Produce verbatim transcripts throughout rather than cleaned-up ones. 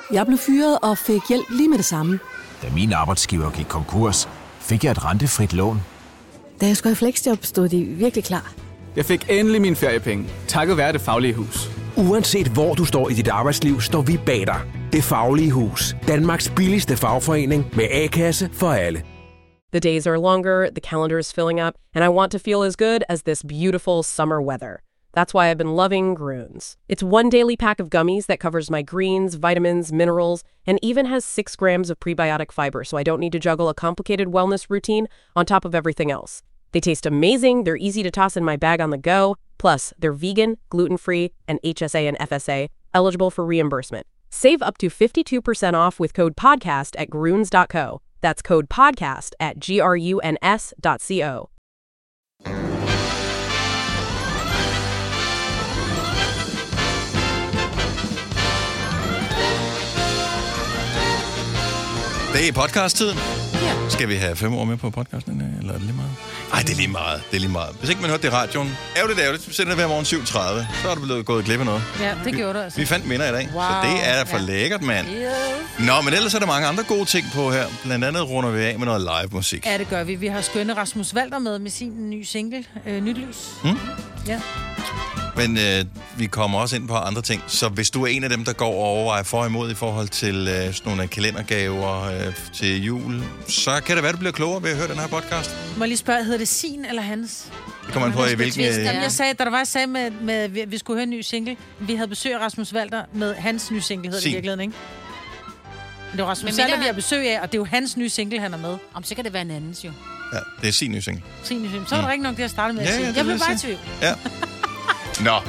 Jeg blev fyret og fik hjælp lige med det samme. Da min arbejdsgiver gik konkurs, fik jeg et rentefrit lån. Da jeg skulle i fleksjob, stod de virkelig klar. Jeg fik endelig mine feriepenge, takket være Det Faglige Hus. Uanset hvor du står i dit arbejdsliv, står vi bag dig. Det Faglige Hus. Danmarks billigste fagforening med A-kasse for alle. The days are longer, the calendar is filling up, and I want to feel as good as this beautiful summer weather. That's why I've been loving Grüns. It's one daily pack of gummies that covers my greens, vitamins, minerals, and even has six grams of prebiotic fiber, so I don't need to juggle a complicated wellness routine on top of everything else. They taste amazing, they're easy to toss in my bag on the go, plus they're vegan, gluten-free, and H S A and F S A, eligible for reimbursement. Save up to fifty-two percent off with code PODCAST at gruns dot co. That's code PODCAST at G R U N S dot C O. Det er podcast-tiden. Ja. Skal vi have fem år med på podcasten, eller er det lige meget? Nej, det er lige meget. Det er lige meget. Hvis ikke man hørte det i radioen, ærgerligt, ærgerligt. Vi sender det hver morgen syv tredive. Så er du blevet gået glip af noget. Ja, det gjorde du altså. Vi fandt minder i dag, wow. Så det er for ja. lækkert, mand. Yeah. Nå, men ellers er der mange andre gode ting på her. Blandt andet runder vi af med noget live musik. Ja, det gør vi. Vi har skønne Rasmus Walter med med sin nye single, øh, Nyt Lys. Mm? Ja. Men øh, vi kommer også ind på andre ting. Så hvis du er en af dem, der går og overvejer for og imod i forhold til øh, sådan nogle kalendergaver øh, til jul, så kan det være, du bliver klogere ved at høre den her podcast. Må jeg lige spørge, hedder det sin eller hans? Det kommer an på, i hvilken... Øh... Jamen, jeg sagde, da der var, jeg sagde med, med, at vi skulle høre en ny single, vi havde besøg af Rasmus Walter med hans nye single, hedder sin. Det i virkeligheden, ikke? Det var Rasmus Walter, vi har besøg af, og det er jo hans nye single, han er med. Om så kan det være en andens jo. Ja, det er sin nye single. Sin nye single. Så var der mm. ikke nok det, jeg startede med at ja, sige. Ja, jeg blev bare i tvivl. Ja. Nå.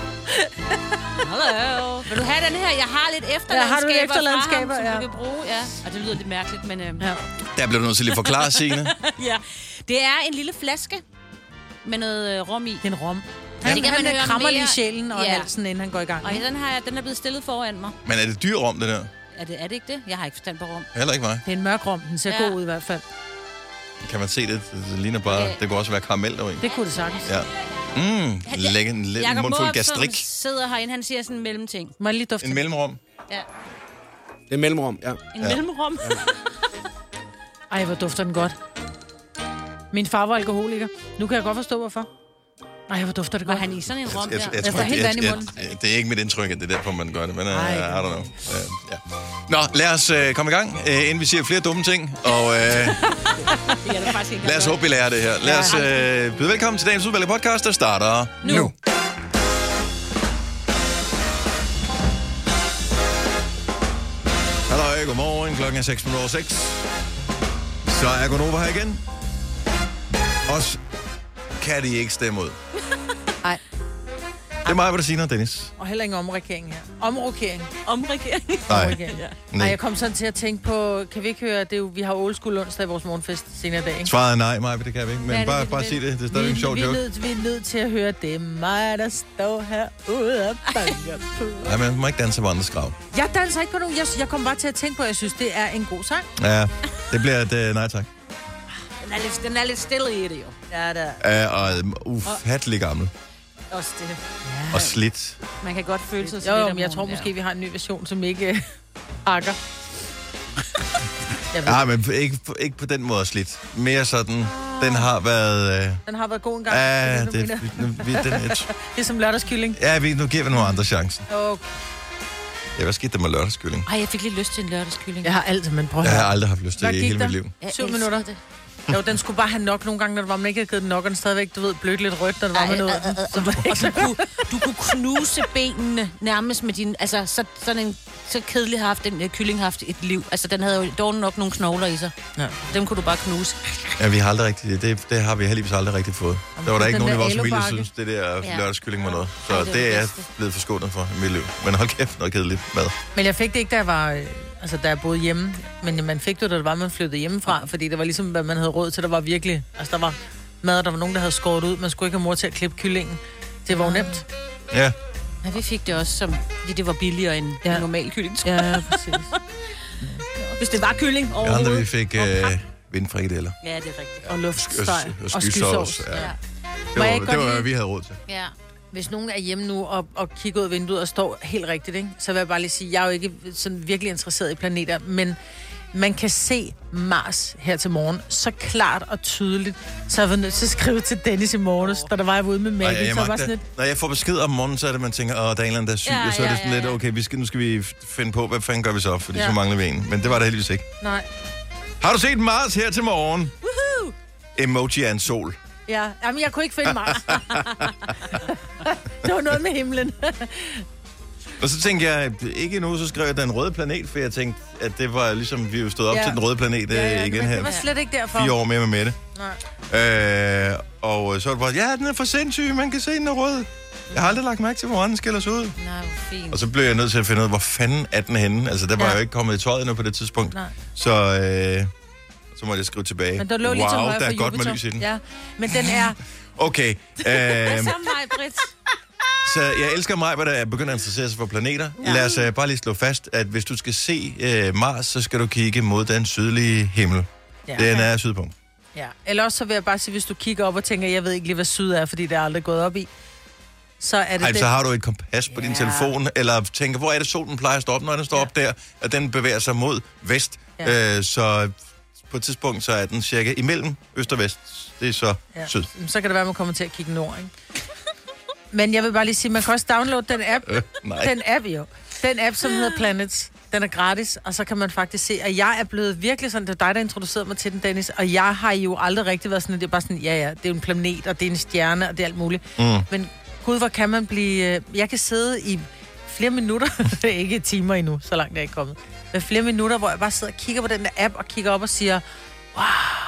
Hallo. Vil du have den her? Jeg har lidt efterlandskaber, ja, har du efterlandskaber fra ham, ja. som du kan bruge. Ja. Og det lyder lidt mærkeligt, men... Øhm. Ja. Der bliver du nødt til lige at forklare, Signe. Ja. Det er en lille flaske med noget øh, rom i. Det er en rom. Ja. Han, han, han krammer lige sjælen og ja. halsen, inden han går i gang. Og den, her, den er blevet stillet foran mig. Men er det dyr rom, det der? Er det, er det ikke det? Jeg har ikke forstand på rom. Heller ikke mig. Det er en mørk rom. Den ser ja. god ud i hvert fald. Kan man se det? Det ligner bare... Okay. Det kunne også være karamel deri. Det kunne det sagtens. Ja. Mm, lækker en l- mundfuld gastrik. Jakob sidder herinde, han siger sådan en mellemting. Må jeg lige dufte? En mellemrum? Ja. Det er en mellemrum, ja. En ja. mellemrum? Ja. Ej, hvor dufter den godt. Min far var alkoholiker. Nu kan jeg godt forstå, hvorfor. Ej, hvor dufter det godt. Var han i sådan en rom jeg, der? Jeg, jeg, jeg får helt vand i munden. Jeg, jeg, det er ikke mit indtryk, at det er derfor, man gør det. Men uh, I don't know. Uh, ja. Nå, lad os uh, komme i gang, uh, inden vi siger flere dumme ting. Og uh, lad os håbe, vi lærer det her. Lad os uh, byde velkommen til dagens udvalgte podcast, der starter nu. nu. Hallo, godmorgen. Klokken er seks minutter over seks. Så er Gonova her igen. Os kan de ikke stemme ud. Nej. Det er mig, hvad der siger, Dennis. Og heller ingen omrekering her. Omrokering. Omrokering. Nej. Omrokering. Ja. Nej, jeg kom sådan til at tænke på, kan vi ikke høre, det er jo, vi har old school onsdag i vores morgenfest senere i dag, ikke? Svaret er nej, Maja, det kan vi ikke. Men det, bare, det, bare det, sig det. Det er stadig en sjov vi, joke. Vi er, nødt, vi er nødt til at høre, det er mig, der står herude og banker på. Nej, men man må ikke danse på andres grav. Jeg danser ikke på nogen. Jeg, jeg kom bare til at tænke på, at jeg synes, det er en god sang. Ja, det bliver et uh, nej tak. Den er lidt, den er lidt stille i det jo. Ja, der. Uh, og ufattelig gammel. Også det. Ja. Og slidt. Man kan godt føle sig jo, jo, men jeg tror måske, vi har en ny version, som ikke uh, hakker. Ja, men ikke, ikke på den måde slidt. Mere sådan, den har været... Uh... Den har været god en gang. Ja, det, det, vi, den, et... det er som lørdagskylling. Ja, vi, nu giver vi nogle andre chancer. Okay. Ja, hvad skete der med lørdagskylling? Ej, jeg fik lidt lyst til en lørdagskylling. Jeg har altid, men prøv at Jeg har aldrig haft lyst til det i hele der? mit liv. Syv minutter. Det. Jo, den skulle bare have nok nogle gange, når det var, man ikke havde givet den nok, og den stadigvæk, du ved, blødt lidt rødt, når det var med noget. Ej, øh, øh, øh. Og du kunne, du kunne knuse benene nærmest med din... Altså, så, sådan en... Så kedelig har haft den uh, kylling haft et liv. Altså, den havde jo dårligt nok nogle knogler i sig. Ja. Dem kunne du bare knuse. Ja, vi har aldrig rigtig... Det, det har vi heldigvis aldrig rigtig fået. Jamen, der var der ikke nogen i vores familie, der synes, det der ja. lørdagskylling var noget. Så ja, det, det er jeg blevet forskånet for i mit liv. Men hold kæft, noget kedeligt mad. Men jeg fik det ikke, da jeg var... Altså, da jeg boede hjemme. Men man fik det, da det var, man flyttede hjemmefra. Fordi det var ligesom, hvad man havde råd til. Der var virkelig... Altså, der var mad, der var nogen, der havde skåret ud. Man skulle ikke have mor til at klippe kyllingen. Det var jo nemt. Ja. Ja, vi fik det også, som, fordi det var billigere end ja. en normal kylling. Ja, præcis. Hvis det var kylling overhovedet. Andre, vi fik øh, vindfrikadeller. Ja, det er rigtigt. Og luftsteg. Og skysovs. Ja. Ja. Det var, det var hvad vi havde råd til. Ja. Hvis nogen er hjemme nu og, og kigger ud af vinduet og står helt rigtigt, ikke? Så vil jeg bare lige sige, jeg er jo ikke sådan virkelig interesseret i planeter, men man kan se Mars her til morgen så klart og tydeligt, så jeg var nødt til at skrive til Dennis i morges, da der var jeg ude med Maggie. Jeg så var sådan lidt... Når jeg får besked om morgenen, så er det, man tænker, åh, der er en eller anden, der er syg, ja, og så er det sådan ja, ja. lidt, okay, vi skal, nu skal vi finde på, hvad fanden gør vi så, fordi ja. så mangler vi en. Men det var der heldigvis ikke. Nej. Har du set Mars her til morgen? Woohoo! Emoji af en sol. Ja, jamen jeg kunne ikke finde Mars. Det var noget med himlen. Og så tænkte jeg, ikke endnu, så skrev jeg den røde planet, for jeg tænkte, at det var ligesom, vi jo stod op ja. til den røde planet ja, ja, igen her. Det var slet ikke derfor. Fire år mere med Mette. Nej. Øh, og så var det bare, ja, den er for sindssyg, man kan se, den er rød. Jeg har aldrig lagt mærke til, hvor den skiller sig ud. Nej, hvor fint. Og så blev jeg nødt til at finde ud af, hvor fanden er den henne. Altså, der var ja. jo ikke kommet i tøjet endnu på det tidspunkt. Nej. Så, øh, så måtte jeg skrive tilbage. Men der lå wow, lige til højre der er for godt Jupiter. med lys i den. Ja, men den er... Okay. Øh, Samme vej, Britt. Så jeg elsker mig, hvor der begynder at interessere sig for planeter. Ja. Lad os uh, bare lige slå fast, at hvis du skal se uh, Mars, så skal du kigge mod den sydlige himmel. Ja. Den er sydpunkt. Ja, eller også så vil jeg bare sige, hvis du kigger op og tænker, jeg ved ikke lige, hvad syd er, fordi det er aldrig gået op i, så er det Ej, det. så har du et kompas på ja. din telefon, eller tænker, hvor er det solen plejer at stå op, når den står ja. op der, og den bevæger sig mod vest. Ja. Uh, så på et tidspunkt, så er den cirka imellem øst og vest. Det er så ja. syd. Så kan det være, at man kommer til at kigge nord, ikke? Men jeg vil bare lige sige, man kan også downloade den app. Øh, den app, jo. Den app, som hedder Planets. Den er gratis, og så kan man faktisk se, at jeg er blevet virkelig sådan, det er dig, der introducerede mig til den, Dennis, og jeg har jo aldrig rigtig været sådan, at det er bare sådan, ja, ja, det er en planet, og det er en stjerne, og det er alt muligt. Mm. Men gud, hvor kan man blive... Jeg kan sidde i flere minutter, ikke timer endnu, så langt er jeg ikke kommet, men flere minutter, hvor jeg bare sidder og kigger på den der app, og kigger op og siger, wow.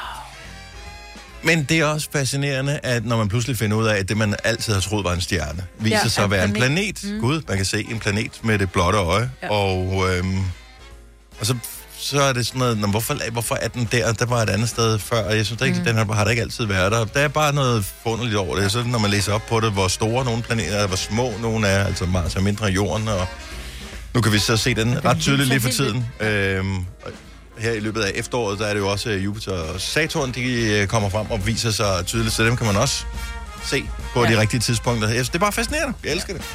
Men det er også fascinerende, at når man pludselig finder ud af, at det, man altid har troet var en stjerne, viser ja, sig at være en planet. planet. Mm. Gud, man kan se en planet med det blotte øje. Ja. Og, øhm, og så, så er det sådan noget, hvorfor, hvorfor er den der? Der var et andet sted før, og jeg synes ikke, mm. den har, har der ikke altid været der. Der er bare noget forunderligt over det. Så når man læser op på det, hvor store nogle planeter er, hvor små nogle er, altså Mars er mindre end jorden, og nu kan vi så se den ret tydeligt lige for tiden. Øhm, Her i løbet af efteråret, der er det jo også Jupiter og Saturn, de kommer frem og viser sig tydeligt, så dem kan man også se på ja. de rigtige tidspunkter. Det er bare fascinerende. Jeg elsker det.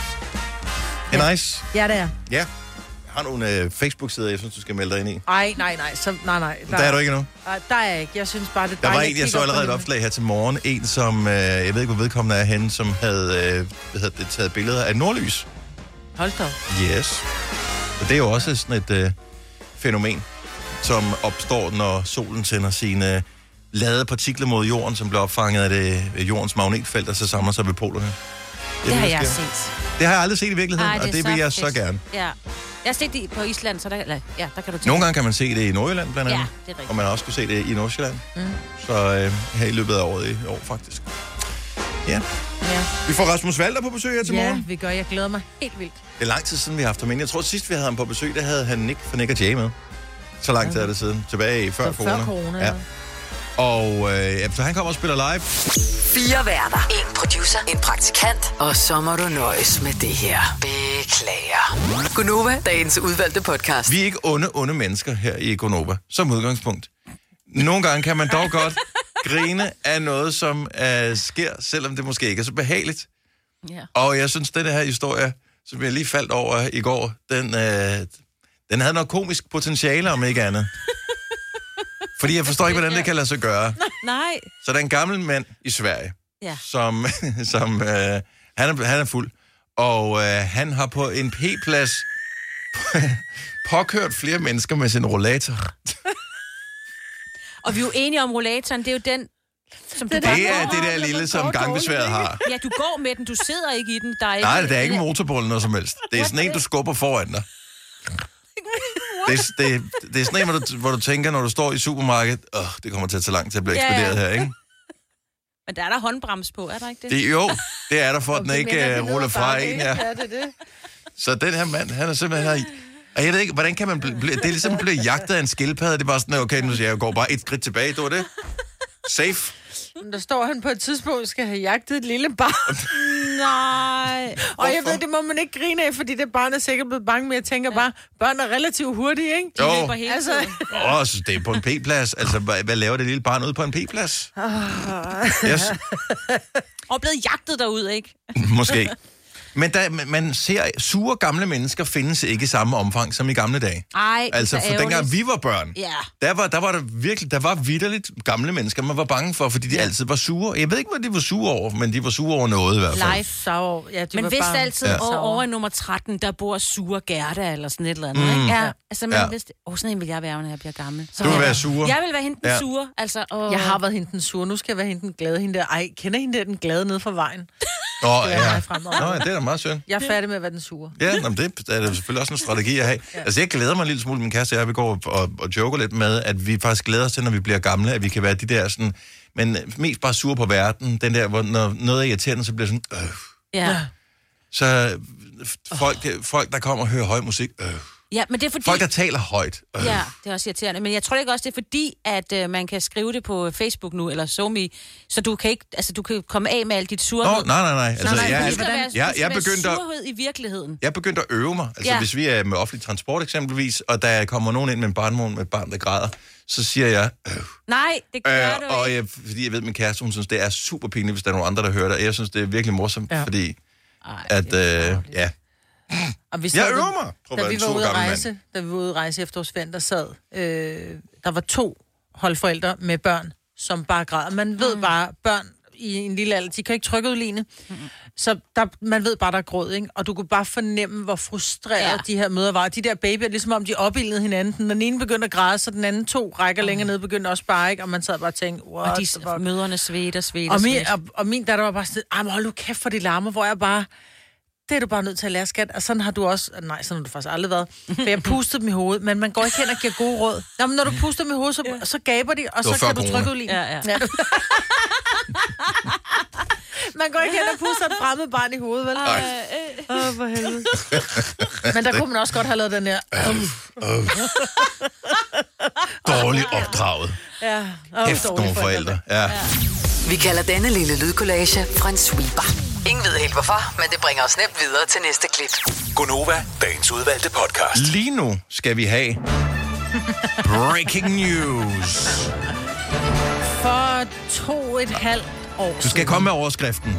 Det er ja. nice. Ja, det er. Ja. Jeg har nogle uh, Facebook-sider, jeg synes, du skal melde dig ind i. Ej, nej, nej. Så, nej, nej. Der, der er du ikke endnu? Nej, der er jeg ikke. Jeg synes bare, det er Der var dejligt, en, jeg så allerede et opslag her til morgen. En, som, uh, jeg ved ikke, hvor vedkommende er henne, som havde uh, hvad hedder det, taget billeder af nordlys. Hold da. Yes. Og det er jo også sådan et uh, fænomen, som opstår, når solen sender sine ladede partikler mod jorden, som bliver opfanget af det, jordens magnetfelt, og så samler sig ved polerne. Det, det har jeg set. Det har jeg aldrig set i virkeligheden, Ej, det og det så vil jeg fedt. så gerne. Ja. Jeg har set det på Island, så der, eller, ja, der kan du tænke. Nogle gange kan man se det i Nordjylland, blandt andet. Ja, det er rigtigt. Og man har også kunne se det i Nordsjælland. Mm. Så øh, her i løbet af året i år, faktisk. Ja. ja. Vi får Rasmus Walter på besøg her til ja, morgen. Ja, vi gør. Jeg glæder mig helt vildt. Det er lang tid siden, vi har haft ham ind. Jeg tror, sidst vi havde ham på besøg, der havde han Nick fra Nick og Jay med. Så lang tid er det siden. Tilbage i før corona. Før corona, ja. Og øh, ja, så han kommer og spiller live. Fire værter. En producer. En praktikant. Og så må du nøjes med det her. Beklager. Gunova, dagens udvalgte podcast. Vi er ikke onde, onde mennesker her i Gunova, som udgangspunkt. Nogle gange kan man dog godt grine af noget, som øh, sker, selvom det måske ikke er så behageligt. Yeah. Og jeg synes, det her historie, som jeg lige faldt over i går, den... Øh, Den havde noget komisk potentiale, om ikke andet. Fordi jeg forstår ikke, hvordan det kan lade sig gøre. Nej. Så der er en gammel mand i Sverige, ja. som, som øh, han, er, han er fuld. Og øh, han har på en P-plads påkørt flere mennesker med sin rollator. Og vi er jo enige om rollatoren, det er jo den... Som det, det er det der lille, som gangbesværet har. Ja, du går med den, du sidder ikke i den. Der er ikke Nej, det er ikke en motorbold eller noget som helst. Det er sådan en, du skubber foran dig. Det er, det, det er sådan en, hvor du, hvor du tænker, når du står i supermarkedet, åh, det kommer til at tage lang tid at blive ja, ekspederet her, ikke? Men der er der håndbrems på, er der ikke det? det jo, det er der, for at den ikke uh, ruller fra en, ja. ja, det er det. Så den her mand, han er simpelthen her... Og jeg ved ikke, hvordan kan man blive... Det er ligesom at blive jagtet af en skildpadde. Det er bare sådan, okay, nu siger jeg, jeg går bare et skridt tilbage, det var det. Safe. Der står han på et tidspunkt, skal have jagtet et lille barn. Nej. Og jeg ved, det må man ikke grine af, fordi det barn er sikkert blevet bange, men jeg tænker bare, børn er relativt hurtige, ikke? Jo. De hele altså. Åh, så det er på en p-plads. Altså, hvad, hvad laver det lille barn ude på en p-plads? Yes. Og blevet jagtet derud, ikke? Måske. Men da, man ser, sure gamle mennesker findes ikke i samme omfang som i gamle dage. Ej, altså, for dengang vi var børn, ja. der var der var der virkelig, der var vitterligt gamle mennesker, man var bange for, fordi de ja. altid var sure. Jeg ved ikke, hvad de var sure over, men de var sure over noget i hvert fald. Life sour. Ja, men vidste bare... altid, ja. over, over i nummer tretten, der bor sure Gerda, eller sådan et eller andet, mm. ikke? Ja, altså man ja. vidste, åh, sådan en vil jeg være, når jeg bliver gammel. Så du vil jeg, være sure? Jeg vil være hende den ja. sure, altså. Og... Jeg har været hende den sure, nu skal jeg være hende den glade. Hende der. Ej, kender hende der den glade nede fra vejen? Nå, ja. Nå, ja, det er da meget synd. Jeg er færdig med at være den sure. Ja, nå, det er da selvfølgelig også en strategi at have. Ja. Altså, jeg glæder mig en lille smule, min kæreste og jeg, vi går og, og joker lidt med, at vi faktisk glæder os til, når vi bliver gamle, at vi kan være de der sådan, men mest bare sure på verden. Den der, hvor når noget er irriterende, så bliver sådan, øh. Ja. Så folk, folk, der kommer og hører høj musik, øh. Ja, men det er fordi... Folk, der taler højt. Øh. Ja, det er også irriterende. Men jeg tror ikke også, det er fordi, at øh, man kan skrive det på Facebook nu, eller SoMe, så du kan ikke, altså du kan komme af med alt dit surhed. Nå, nej, nej, nej. Altså, nej, jeg, det skal jeg, være, jeg, jeg begyndte at... surhed i virkeligheden. Jeg begyndte at øve mig. Altså, ja. hvis vi er med offentlig transport eksempelvis, og der kommer nogen ind med en barnvogn med et barn, der græder, så siger jeg... Øh. Nej, det gør øh, du og ikke. jeg, fordi jeg ved, min kæreste, hun synes, det er super pinligt, hvis der er nogen andre, der hører det. Og jeg synes, det er virkelig morsomt, ja. fordi... Ej, at, øh, ja... Og vi jeg øver mig på, da vi var ude at rejse, da vi var ude at rejse efterårsferien, der sad, øh, der var to holdforældre med børn, som bare græd. Man ved mm. bare, børn i en lille alder, de kan ikke trykke ud ligne. Mm. Så der, man ved bare, der er gråd, ikke? Og du kunne bare fornemme, hvor frustreret ja. de her møder var. De der babyer, ligesom om de opildede hinanden. Den ene begyndte at græde, så den anden to rækker mm. længere ned, begyndte også bare, ikke? Og man sad bare og tænkte, og de møderne svedt og svedt og, min, og, og min datter var bare sådan, ej, men hold nu kæft for de larmer, hvor jeg bare... Det er du bare nødt til at lære, skat. Og sådan har du også... Nej, sådan har du faktisk aldrig været. For jeg pustede dem i hovedet, men man går ikke hen og giver gode råd. Nå, men når du puster dem i hovedet, så, ja. så gaber de, og så kan du trykke ud lige. Ja, ja. Ja. Man går ikke hen og puster et fremmed barn i hovedet, vel? Åh, oh, for helvede. Men der kunne man også godt have lavet den her... Uh, uh. Dårligt opdraget. Ja. Efter nogle forældre. Ja. Ja. Vi kalder denne lille lydkollage en sweeper. Ingen ved helt hvorfor, men det bringer os nemt videre til næste klip. Gonova, dagens udvalgte podcast. Lige nu skal vi have breaking news. For to et halvt år Du skal komme med overskriften.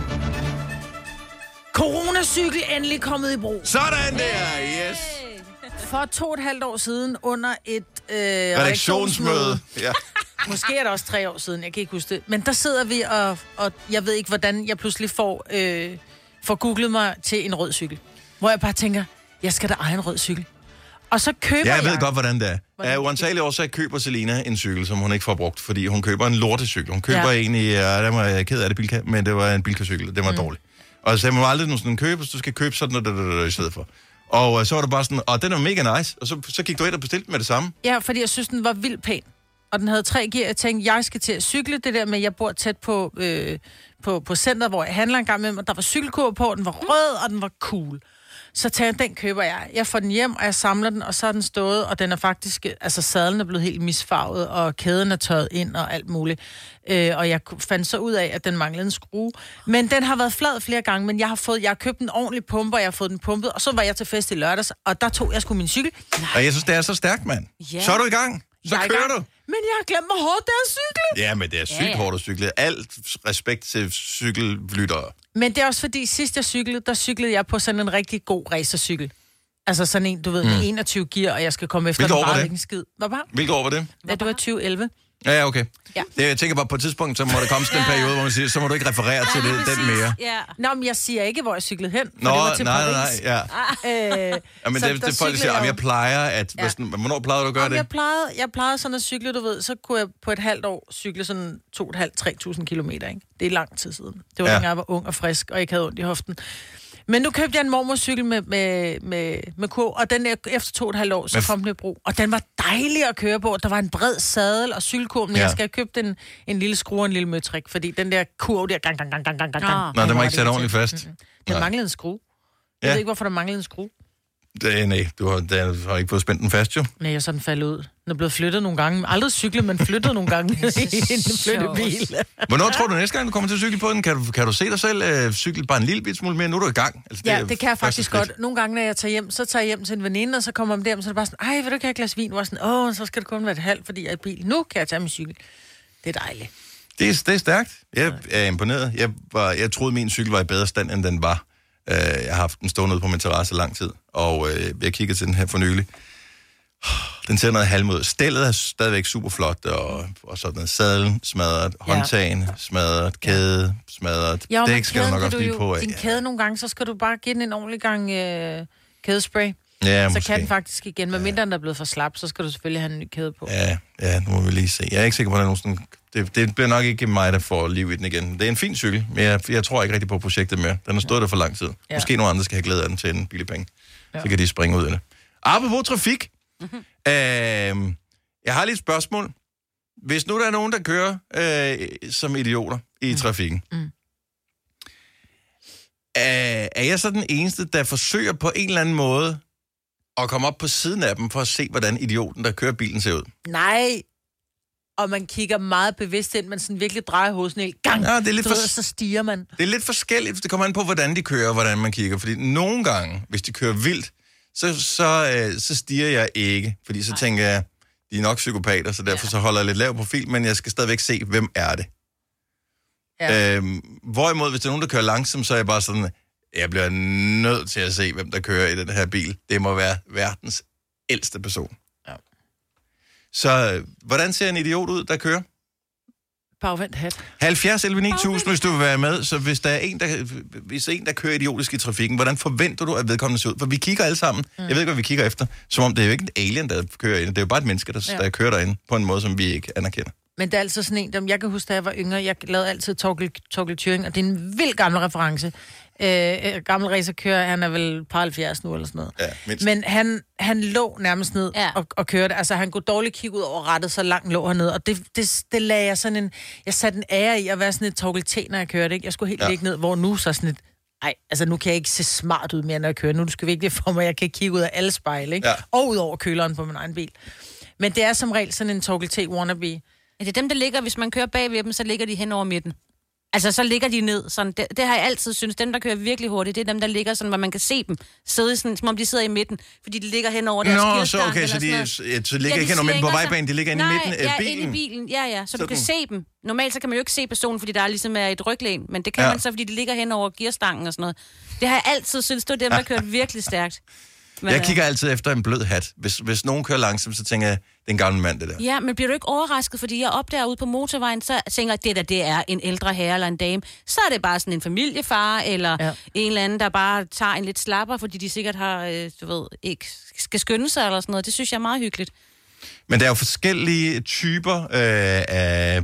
Coronacykel endelig kommet i brug. Sådan der, yes. For to og et halvt år siden under et øh, redaktionsmøde. Ja. Måske er det også tre år siden, jeg kan ikke huske det. Men der sidder vi, og, og jeg ved ikke, hvordan jeg pludselig får, øh, får googlet mig til en rød cykel. Hvor jeg bare tænker, jeg skal da eje en rød cykel. Og så køber ja, jeg... jeg ved godt, hvordan det er. Af uansagelige årsager køber Selina en cykel, som hun ikke får brugt, fordi hun køber en lortecykel. Hun køber ja. en i... Ja, der var jeg ked af det, bilka, men det var en bilkacykel. Det var mm. dårligt. Og så må aldrig sådan købe, så du skal købe sådan noget i stedet for. Og så var det bare sådan, og den er mega nice. Og så, så gik du ind og bestilte den med det samme. Ja, fordi jeg synes, den var vildt pæn. Og den havde tre gear. Jeg tænkte, jeg skal til at cykle. Det der med, jeg bor tæt på, øh, på, på centret, hvor jeg handler en gang med, og der var cykelkur på, den var rød, og den var cool. Så tager jeg, den køber jeg. Jeg får den hjem, og jeg samler den, og så er den stået, og den er faktisk, altså sadlen er blevet helt misfarvet, og kæden er tørret ind, og alt muligt. Øh, og jeg fandt så ud af, at den manglede en skrue. Men den har været flad flere gange, men jeg har fået, jeg har købt en ordentlig pumpe, og jeg har fået den pumpet, og så var jeg til fest i lørdags, og der tog jeg sgu min cykel. Og jeg synes, det er så stærkt, mand. Yeah. Så er du i gang. Så jeg kører du. Men jeg har glemt, hvor hårdt det er at cykle. Ja, men det er sygt ja, ja. hårdt at cykle. Alt respekt til cykellyttere. Men det er også fordi, sidst jeg cyklede, der cyklede jeg på sådan en rigtig god racercykel. Altså sådan en, du ved, med mm. enogtyve gear, og jeg skal komme efter den bare ikke en skid. Hvad bare? Hvilket år var det? Ja, det var tyve elleve. Ja, ja, okay. Ja. Det, jeg tænker bare, på et tidspunkt, så må der komme sådan en periode, hvor man siger, så må du ikke referere til det, den mere. Ja. Nå, men jeg siger ikke, hvor jeg cyklede hen, for Nå, det var til nej, Paris. nej, nej, ja. Øh, ja, men det, det folk siger, at jeg plejer at... Ja. Sådan, hvornår plejede du at gøre Jamen, det? Jeg plejede, jeg plejede sådan at cykle, du ved, så kunne jeg på et halvt år cykle sådan to og et halvt, tre tusind kilometer, ikke? Det er lang tid siden. Det var ja. dengang, jeg var ung og frisk, og ikke havde ondt i hoften. Men nu købte jeg en mormorcykel med, med, med, med kur, og den er, efter to og et halvt år, så men... kom den i brug. Og den var dejlig at køre på. Der var en bred sadel og cykelkur, men ja. jeg skal have købt en, en lille skrue og en lille møtrik, fordi den der kurv der, gang, gang, gang, gang, gang, gang. Nå, den var ikke sat ordentligt fast. Mm-hmm. Den manglede en skrue. Jeg ja. ved ikke, hvorfor der manglede en skrue. Det, nej, du har, det har ikke fået spændt den fast, jo. Nej, jeg er sådan faldet ud. Den er blevet flyttet nogle gange. Aldrig cyklet, men flyttet nogle gange i en flyttebil. Hvornår tror du næste gang, du kommer til at cykle på den? Kan du, kan du se dig selv øh, cykle bare en lille bit smule mere? Nu er du i gang. Altså, det ja, det kan jeg faktisk godt. Nogle gange, når jeg tager hjem, så tager jeg hjem til en veninde, og så kommer man der, så er det bare sådan, ej, vil du ikke have et glas vin? Og sådan, åh, så skal det kun være et halvt, fordi jeg er i bil. Nu kan jeg tage min cykel. Det er dejligt. Det er, det er stærkt. Jeg er imponeret. Jeg, var, jeg troede, min cykel var i bedre stand, end den var. Uh, jeg har haft den stående ude på min terrasse lang tid, og uh, jeg kiggede til den her for nylig. Den ser noget halvmod. Stillet er stadigvæk super flot, og, og sådan noget. Sadlen smadret, ja. Håndtagen smadret, kæde smadret. Ja, dæk skal du nok også lige på. Din ja. kæde nogle gange, så skal du bare give den en ordentlig gang øh, kædespray. Ja, så måske. kan den faktisk igen. Med ja. mindre den er blevet for slap, så skal du selvfølgelig have en ny kæde på. Ja, ja, nu må vi lige se. Jeg er ikke sikker på, at der er nogen sådan... Det, det bliver nok ikke mig, der får liv i den igen. Det er en fin cykel, men jeg, jeg tror ikke rigtig på projektet mere. Den har stået ja. der for lang tid. Ja. Måske nogle andre skal have glæde af den til en billig penge. Ja. Så kan de springe ud af det. Apropos trafik. Mm-hmm. Øh, jeg har lige et spørgsmål. Hvis nu der er nogen, der kører øh, som idioter i mm. trafikken, mm. er, er jeg så den eneste, der forsøger på en eller anden måde at komme op på siden af dem, for at se, hvordan idioten, der kører bilen, ser ud? Nej. Og man kigger meget bevidst ind, man sådan virkelig drejer hovedet helt gang. Ja, det er lidt for... så stiger man. Det er lidt forskelligt. Det kommer an på, hvordan de kører, og hvordan man kigger. Fordi nogle gange, hvis de kører vildt, så, så, øh, så stiger jeg ikke. Fordi så Ej. tænker jeg, de er nok psykopater, så derfor ja. så holder jeg lidt lav profil, men jeg skal stadigvæk se, hvem er det. Ja. Øhm, hvorimod, hvis der er nogen, der kører langsomt, så er jeg bare sådan, jeg bliver nødt til at se, hvem der kører i den her bil. Det må være verdens ældste person. Ja. Så hvordan ser en idiot ud, der kører? Bagvendt hat. halvfjerds elleve ni tusind, hvis du vil være med. Så hvis der er en, der, hvis en, der kører idiotisk i trafikken, hvordan forventer du, at vedkommende ser ud? For vi kigger alle sammen. Mm. Jeg ved ikke, hvad vi kigger efter. Som om det er jo ikke en alien, der kører ind. Det er jo bare et menneske, der, ja. der kører derinde på en måde, som vi ikke anerkender. Men det er altid sådan en, der, jeg kan huske, da jeg var yngre, jeg lavede altid Torkel Thuring, og det er en vild gammel reference. Øh, gammel racerkører, han er vel par halvfjerds nu eller sådan noget. Ja, mindst. Men han, han lå nærmest ned ja. og, og kørte. Altså, han kunne dårligt kigge ud over rettet, så langt lå han ned. Og det, det, det lagde jeg sådan en... Jeg satte en ære i at være sådan et Torkel T, når jeg kørte, ikke? Jeg skulle helt ja. ligge ned, hvor nu så sådan et... Ej, altså nu kan jeg ikke se smart ud mere, når jeg kører. Nu er det sgu vigtigt for mig, at jeg kan kigge ud af alle spejle, ikke? Ja. Og ud over køleren på min egen bil. Men det er som regel sådan en Torkel T wannabe. Det er dem, der ligger, hvis man kører bagved dem, så ligger de hen over midten. Altså, så ligger de ned. Sådan, det, det har jeg altid synes. Dem, der kører virkelig hurtigt, det er dem, der ligger sådan, hvor man kan se dem. Sidde sådan, som om de sidder i midten. Fordi de ligger hen over deres Nå, gearstang. så okay, så de, så de ligger ja, ikke hen over midten på vejbanen, de ligger inde i midten af ja, bilen? inde i bilen. Ja, ja, så, så du kan se dem. Normalt så kan man jo ikke se personen, fordi der er ligesom er et ryglæn. Men det kan ja. man så, fordi de ligger hen over gearstangen og sådan noget. Det har jeg altid synes, det er dem, der kører virkelig stærkt. Men, jeg kigger altid efter en blød hat. Hvis, hvis nogen kører langsomt, så tænker jeg, det er en gammel mand, det der. Ja, men bliver du ikke overrasket, fordi jeg opdager ude på motorvejen, så tænker jeg, at det der, det er en ældre herre eller en dame. Så er det bare sådan en familiefar, eller ja. en eller anden, der bare tager en lidt slapper, fordi de sikkert har, øh, du ved, ikke skal skynde sig eller sådan noget. Det synes jeg er meget hyggeligt. Men der er jo forskellige typer øh, af,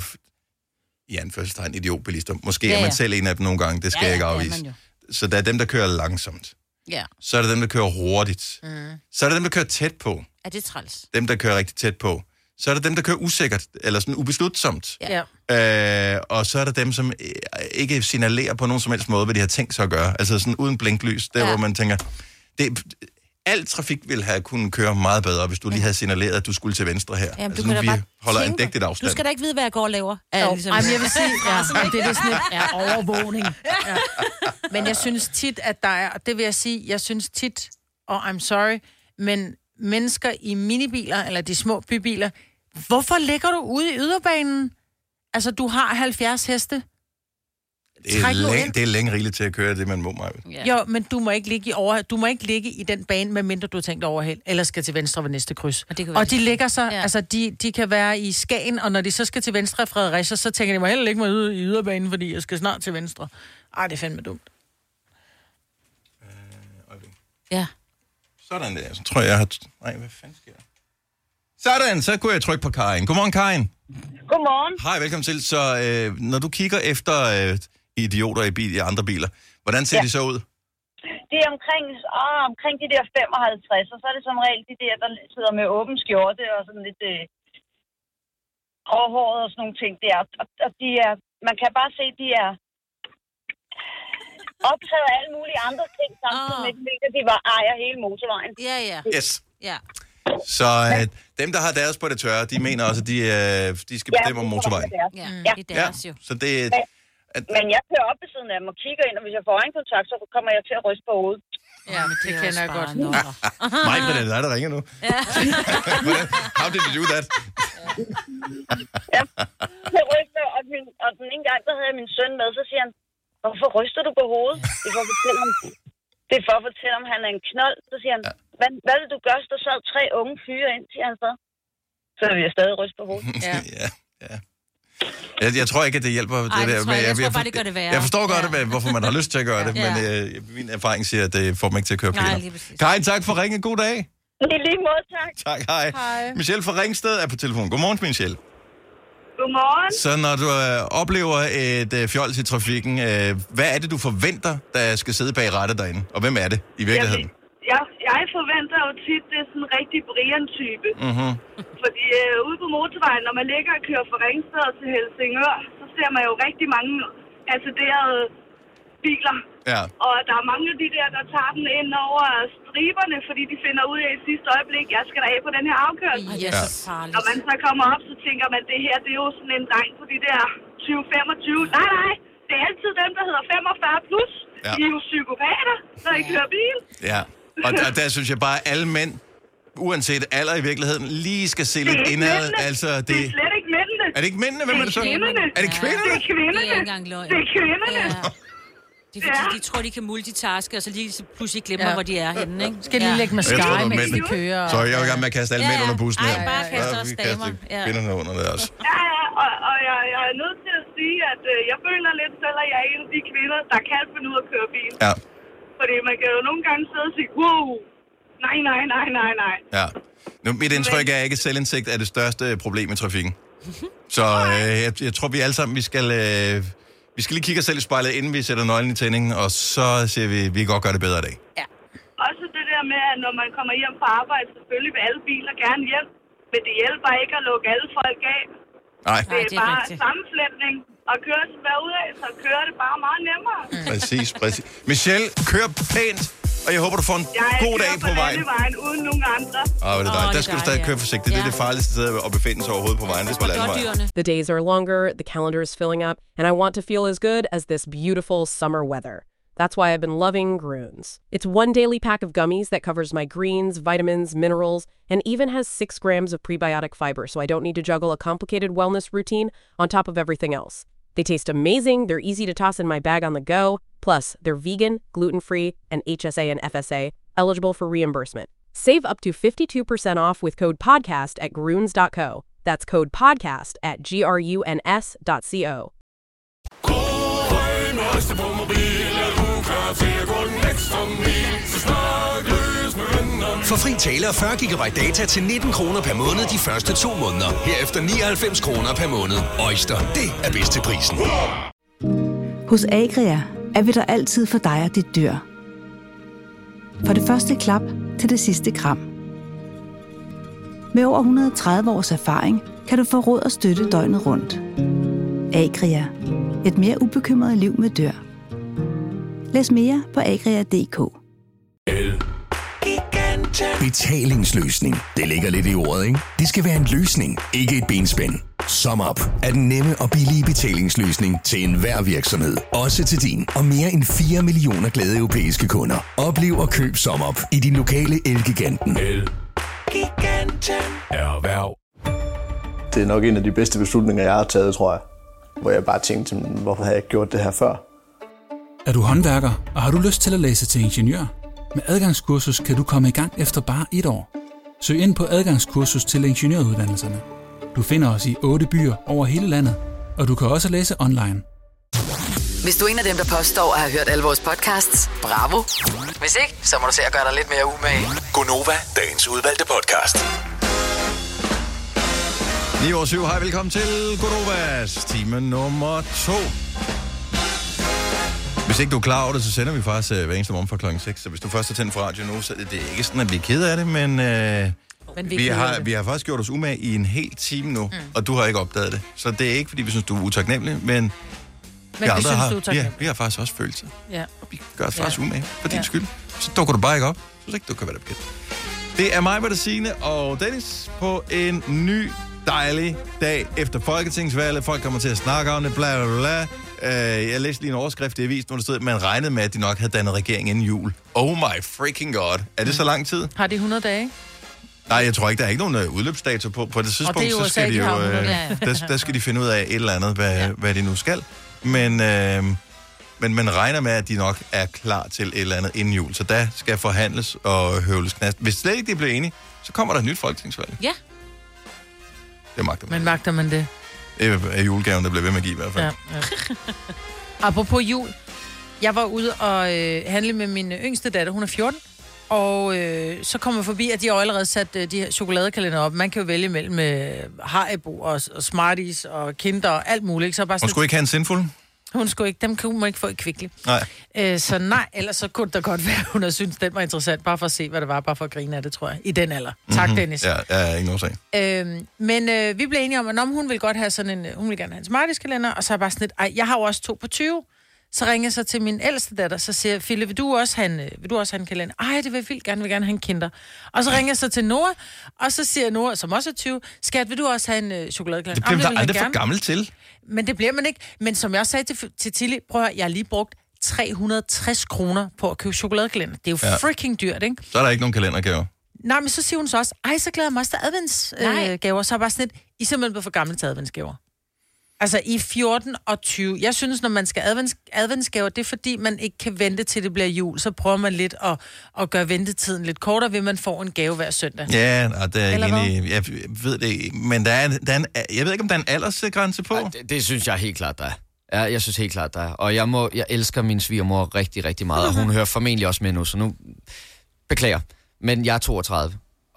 i anførselstegn, idiotbilister. Måske ja, ja. er man selv en af dem nogle gange, det skal ja, ja, jeg ikke afvise. Så der er dem, der kører langsomt. Ja. Så er det dem, der kører hurtigt. Mm. Så er det dem, der kører tæt på. Er det træls? Dem, der kører rigtig tæt på. Så er det dem, der kører usikkert, eller sådan ubeslutsomt. Ja. Øh, og så er der dem, som ikke signalerer på nogen som helst måde, hvad de har tænkt sig at gøre. Altså sådan uden blinklys, der ja. hvor man tænker, det, al trafik ville have kunnet køre meget bedre, hvis du lige havde signaleret, at du skulle til venstre her. Jamen, altså du nu vi holder tænke. en dægtigt afstand. Du skal da ikke vide, hvad jeg går og laver. Ja, ligesom. Ej, men jeg vil sige, ja, ja, det er det sådan et ja, overvågning. Ja. Men jeg synes tit, at der er, og det vil jeg sige, jeg synes tit, og I'm sorry, men mennesker i minibiler, eller de små bybiler, hvorfor ligger du ude i yderbanen? Altså, du har halvfjerds heste. Det er, længe, det er længe rigeligt til at køre det, man må mig. Yeah. Jo, men du må ikke ligge i over, du må ikke ligge i den bane, medmindre du har tænkt overhæld, eller skal til venstre ved næste kryds. Og, det og de ligger så, ja. altså de, de kan være i Skagen, og når de så skal til venstre af Fredericia, så tænker de, må heller ikke mig ud i yderbanen, fordi jeg skal snart til venstre. Ej, det er fandme dumt. Øh, okay. Ja. Sådan der, så tror jeg, jeg har... Nej, hvad fanden sker der? Sådan, så kunne jeg trykke på Karin. Godmorgen, Karin. Godmorgen. Hej, velkommen til. Så øh, når du kigger efter øh, idioter i, bil, i andre biler, hvordan ser ja. de så ud? Det er omkring, åh, omkring de der femoghalvtreds, og så er det som regel de der, der sidder med åben skjorte og sådan lidt øh, gråhåret og sådan nogle ting der. Og, og de er, man kan bare se, de er optaget af alle mulige andre ting, samtidig med, oh. at de var ejer hele motorvejen. Ja, ja. Yes. Ja. Så øh, dem, der har deres på det tørre, de mener også, at de, øh, de skal bestemme om motorvejen. Ja, ja, det er deres jo. Så det, at... Men jeg kører op ved siden af dem og kigger ind, og hvis jeg får øjenkontakt, så kommer jeg til at ryste på hovedet. Ja, men det, det kender jeg godt. Mig, hvad er det dig, der ringer nu? Ja. How did you do that? Ja, jeg ryster, og, min, og den ene gang, der havde jeg min søn med, så siger han, hvorfor ryster du på hovedet? Det er for at fortælle ham, det er for at fortælle ham, han er en knold. Så siger han, hvad, hvad vil du gøre, der sad tre unge fyre ind, siger han så. Så vil jeg stadig ryste på hovedet. Ja, ja. ja. Jeg, jeg tror ikke, at det hjælper. Ej, det det der. tror jeg, jeg, jeg jeg, tror bare, det gør det værre. Jeg forstår godt, ja. det, hvorfor man har lyst til at gøre det, ja. men øh, min erfaring siger, at det får mig ikke til at køre piller. Karin, tak for ringen. God dag. I lige måde, tak. Tak, hej. hej. Michelle fra Ringsted er på telefon. Godmorgen, Michelle. Godmorgen. Så når du øh, oplever et øh, fjols i trafikken, øh, hvad er det, du forventer, der skal sidde bag rattet derinde? Og hvem er det i virkeligheden? Jeg, jeg forventer jo tit, det er sådan en rigtig Brian-type. Mm-hmm. Fordi øh, ude på motorvejen, når man ligger og kører fra Ringsted til Helsingør, så ser man jo rigtig mange assederede biler. Ja. Og der er mange af de der, der tager den ind over striberne, fordi de finder ud af i sidste øjeblik, jeg skal da af på den her afkørsel. Yes. Ja. Når man så kommer op, så tænker man, det her, det er jo sådan en dreng på de der tyve femogtyve. Nej, nej, det er altid dem, der hedder femogfyrre plus. Ja. De er jo psykopater, når I kører bil. Ja, og der, der synes jeg bare, at alle mænd, uanset alder i virkeligheden, lige skal se lidt indad. Altså, det... det er slet ikke mændene. Er det ikke mændene? Hvem det er, er det så? Kvinderne. Er det kvinderne? Det er kvinderne. Det er ikke engang løgn. Det er kvinderne. Ja. Det er fordi, ja. de tror, de kan multitaske, og så lige pludselig glemmer, ja. hvor de er henne, ikke? Skal lige lægge mascara, ja. mens de kører. Så jeg er i gang med at kaste alle ja, mænd ja. under bussen her. Ej, bare kaste ja, også damer. Ja. Kvinderne under det også. Ja, ja, og, og jeg, jeg er nødt til at sige, at øh, jeg føler lidt selv, at jeg er en af de kvinder, der kan finde ud af at køre bil. Ja. Fordi man kan jo nogle gange sidde og sige, wow, nej, nej, nej, nej, nej. Ja. Nu, mit indtryk er ikke, at selvindsigt er det største problem i trafikken. Så øh, jeg, jeg tror, vi alle sammen, vi skal... Øh, Vi skal lige kigge os selv i spejlet, inden vi sætter nøglen i tændingen, og så siger vi, at vi kan godt gøre det bedre i dag. Ja. Også det der med, at når man kommer hjem fra arbejde, selvfølgelig vil alle biler gerne hjem, men det hjælper ikke at lukke alle folk af. Nej. Det er, det er bare rigtigt. Sammenflætning, og kører sig derudad, så kører det bare meget nemmere. Mm. Præcis, præcis. Michelle, kør pænt, og jeg håber, du får en jeg god dag på vejen. Jeg kører på vejen uden nogen andre. Åh, oh, det er dejligt. Der skal du stadig køre forsigtigt. Det er det farligste sted at befinde sig overhovedet på vejen. Det er på landevejen. The days are longer, the calendar is filling up, and I want to feel as good as this beautiful summer weather. That's why I've been loving Groons. It's one daily pack of gummies that covers my greens, vitamins, minerals, and even has six grams of prebiotic fiber, so I don't need to juggle a complicated wellness routine on top of everything else. They taste amazing, they're easy to toss in my bag on the go, plus they're vegan, gluten-free, and H S A and F S A, eligible for reimbursement. Save up to fifty-two percent off with code PODCAST at gruns dot co. That's code PODCAST at G R U N S dot C O. For fri tale og fyrre gigabyte data til nitten kroner per måned de første to måneder. Herefter nioghalvfems kroner per måned. Øjster, det er bedst til prisen. Hos Agria er vi der altid for dig og dit dyr. For det første klap til det sidste kram. Med over et hundrede og tredive års erfaring kan du få råd og støtte døgnet rundt. Agria. Et mere ubekymret liv med dyr. Læs mere på agria punktum d k. Betalingsløsning. Det ligger lidt i ordet, ikke? Det skal være en løsning, ikke et benspænd. SumUp er den nemme og billige betalingsløsning til enhver virksomhed. Også til din og mere end fire millioner glade europæiske kunder. Oplev og køb SumUp i din lokale Elgiganten. Elgiganten. Erhverv. Det er nok en af de bedste beslutninger, jeg har taget, tror jeg. Hvor jeg bare tænkte, hvorfor har jeg ikke gjort det her før? Er du håndværker, og har du lyst til at læse til ingeniør? Med adgangskursus kan du komme i gang efter bare et år. Søg ind på adgangskursus til ingeniøruddannelserne. Du finder os i otte byer over hele landet, og du kan også læse online. Hvis du er en af dem, der påstår at have hørt alle vores podcasts, bravo. Hvis ikke, så må du se at gøre dig lidt mere umage. Gonova, dagens udvalgte podcast. ni over syv, hej, velkommen til Gonovas time nummer to. Hvis ikke du er klar over det, så sender vi faktisk uh, hver eneste morgen fra klokken seks. Så hvis du først har tændt for radio nu, så det er ikke sådan, at vi er ked af det, men, uh, men vi, vi, har, det. vi har faktisk gjort os umage i en hel time nu, mm. og du har ikke opdaget det. Så det er ikke, fordi vi synes, du er utaknemmelig, men Men det synes har, du vi, tager har, vi har faktisk også følelser. Ja. Og vi gør os faktisk Ja. umage for din Ja. skyld. Så dukker du bare ikke op. Så ikke, du kan være der bekendt. Det er mig, Signe og Dennis på en ny dejlig dag efter folketingsvalget. Folk kommer til at snakke om det, bla bla bla. Uh, jeg læste lige en overskrift i avisen, hvor der stod, at man regnede med, at de nok havde dannet regering inden jul. Oh my freaking god. Er det så lang tid? Har de hundrede dage? Nej, jeg tror ikke, der er ikke nogen uh, udløbsdato på. På det tidspunkt, det er så skal U S A, de de jo, har hundrede uh, dage. der, der skal de finde ud af et eller andet, hvad, ja. hvad de nu skal. Men, uh, men man regner med, at de nok er klar til et eller andet inden jul. Så der skal forhandles og høvles knast. Hvis slet ikke de bliver enige, så kommer der et nyt folketingsvalg. Ja. Det magter man. Men magter man det? Det er julegaven, der bliver ved med at give i hvert fald. Ja, ja. Apropos jul. Jeg var ude og øh, handle med min yngste datter. Hun er fjorten. Og øh, så kommer jeg forbi, at de har allerede sat øh, de her chokoladekalender op. Man kan jo vælge mellem øh, Haribo og, og Smarties og Kinder og alt muligt. Så bare Hun skulle ikke have en sindfuld? Hun skulle ikke. Dem kunne man ikke få i Kvickly. Nej. Øh, så nej, ellers så kunne det godt være, hun har syntes, den var interessant. Bare for at se, hvad det var. Bare for at grine af det, tror jeg. I den alder. Tak, Mm-hmm. Dennis. Ja, ja, ikke nogen sag. Øh, men øh, vi blev enige om, at om hun vil godt have sådan en, hun vil gerne have en Smarties-kalender, og så er jeg bare sådan lidt, ej, jeg har jo også to på tyve. Så ringer jeg så til min ældste datter, så siger jeg, Fille, vil du også have en, vil du også have en kalender? Ej, det vil jeg vildt gerne, vil gerne have en Kinder. Og så ringer jeg så til Nora, og så siger Nora, som også er tyve, skat, vil du også have en øh, chokoladekalender? Det bliver Jamen, man vil da jeg aldrig for gerne. gammel til. Men det bliver man ikke. Men som jeg også sagde til, til Tilly, prøv at høre, jeg har lige brugt tre hundrede og tres kroner på at købe chokoladekalender. Det er jo Ja. ja. freaking dyrt, ikke? Så er der ikke nogen kalendergaver. Nej, men så siger hun så også, ej, så glæder jeg mig også til adventsgaver. Øh, så er jeg bare sådan lidt, I er simpelthen blevet for gamle til adventsgaver. Altså i fjorten og tyve. Jeg synes, når man skal advents, adventsgaver, det er fordi, man ikke kan vente til det bliver jul. Så prøver man lidt at, at gøre ventetiden lidt kortere, ved man får en gave hver søndag. Ja, og det er ikke Eller enig. Jeg ved det ikke. Men der er, der er en, jeg ved ikke, om der er en aldersgrænse på. Ej, det, det synes jeg helt klart, der er. Ja, jeg synes helt klart, der er. Og jeg, må, jeg elsker min svigermor rigtig, rigtig meget, og hun hører formentlig også med nu, så nu beklager. Men jeg er toogtredive,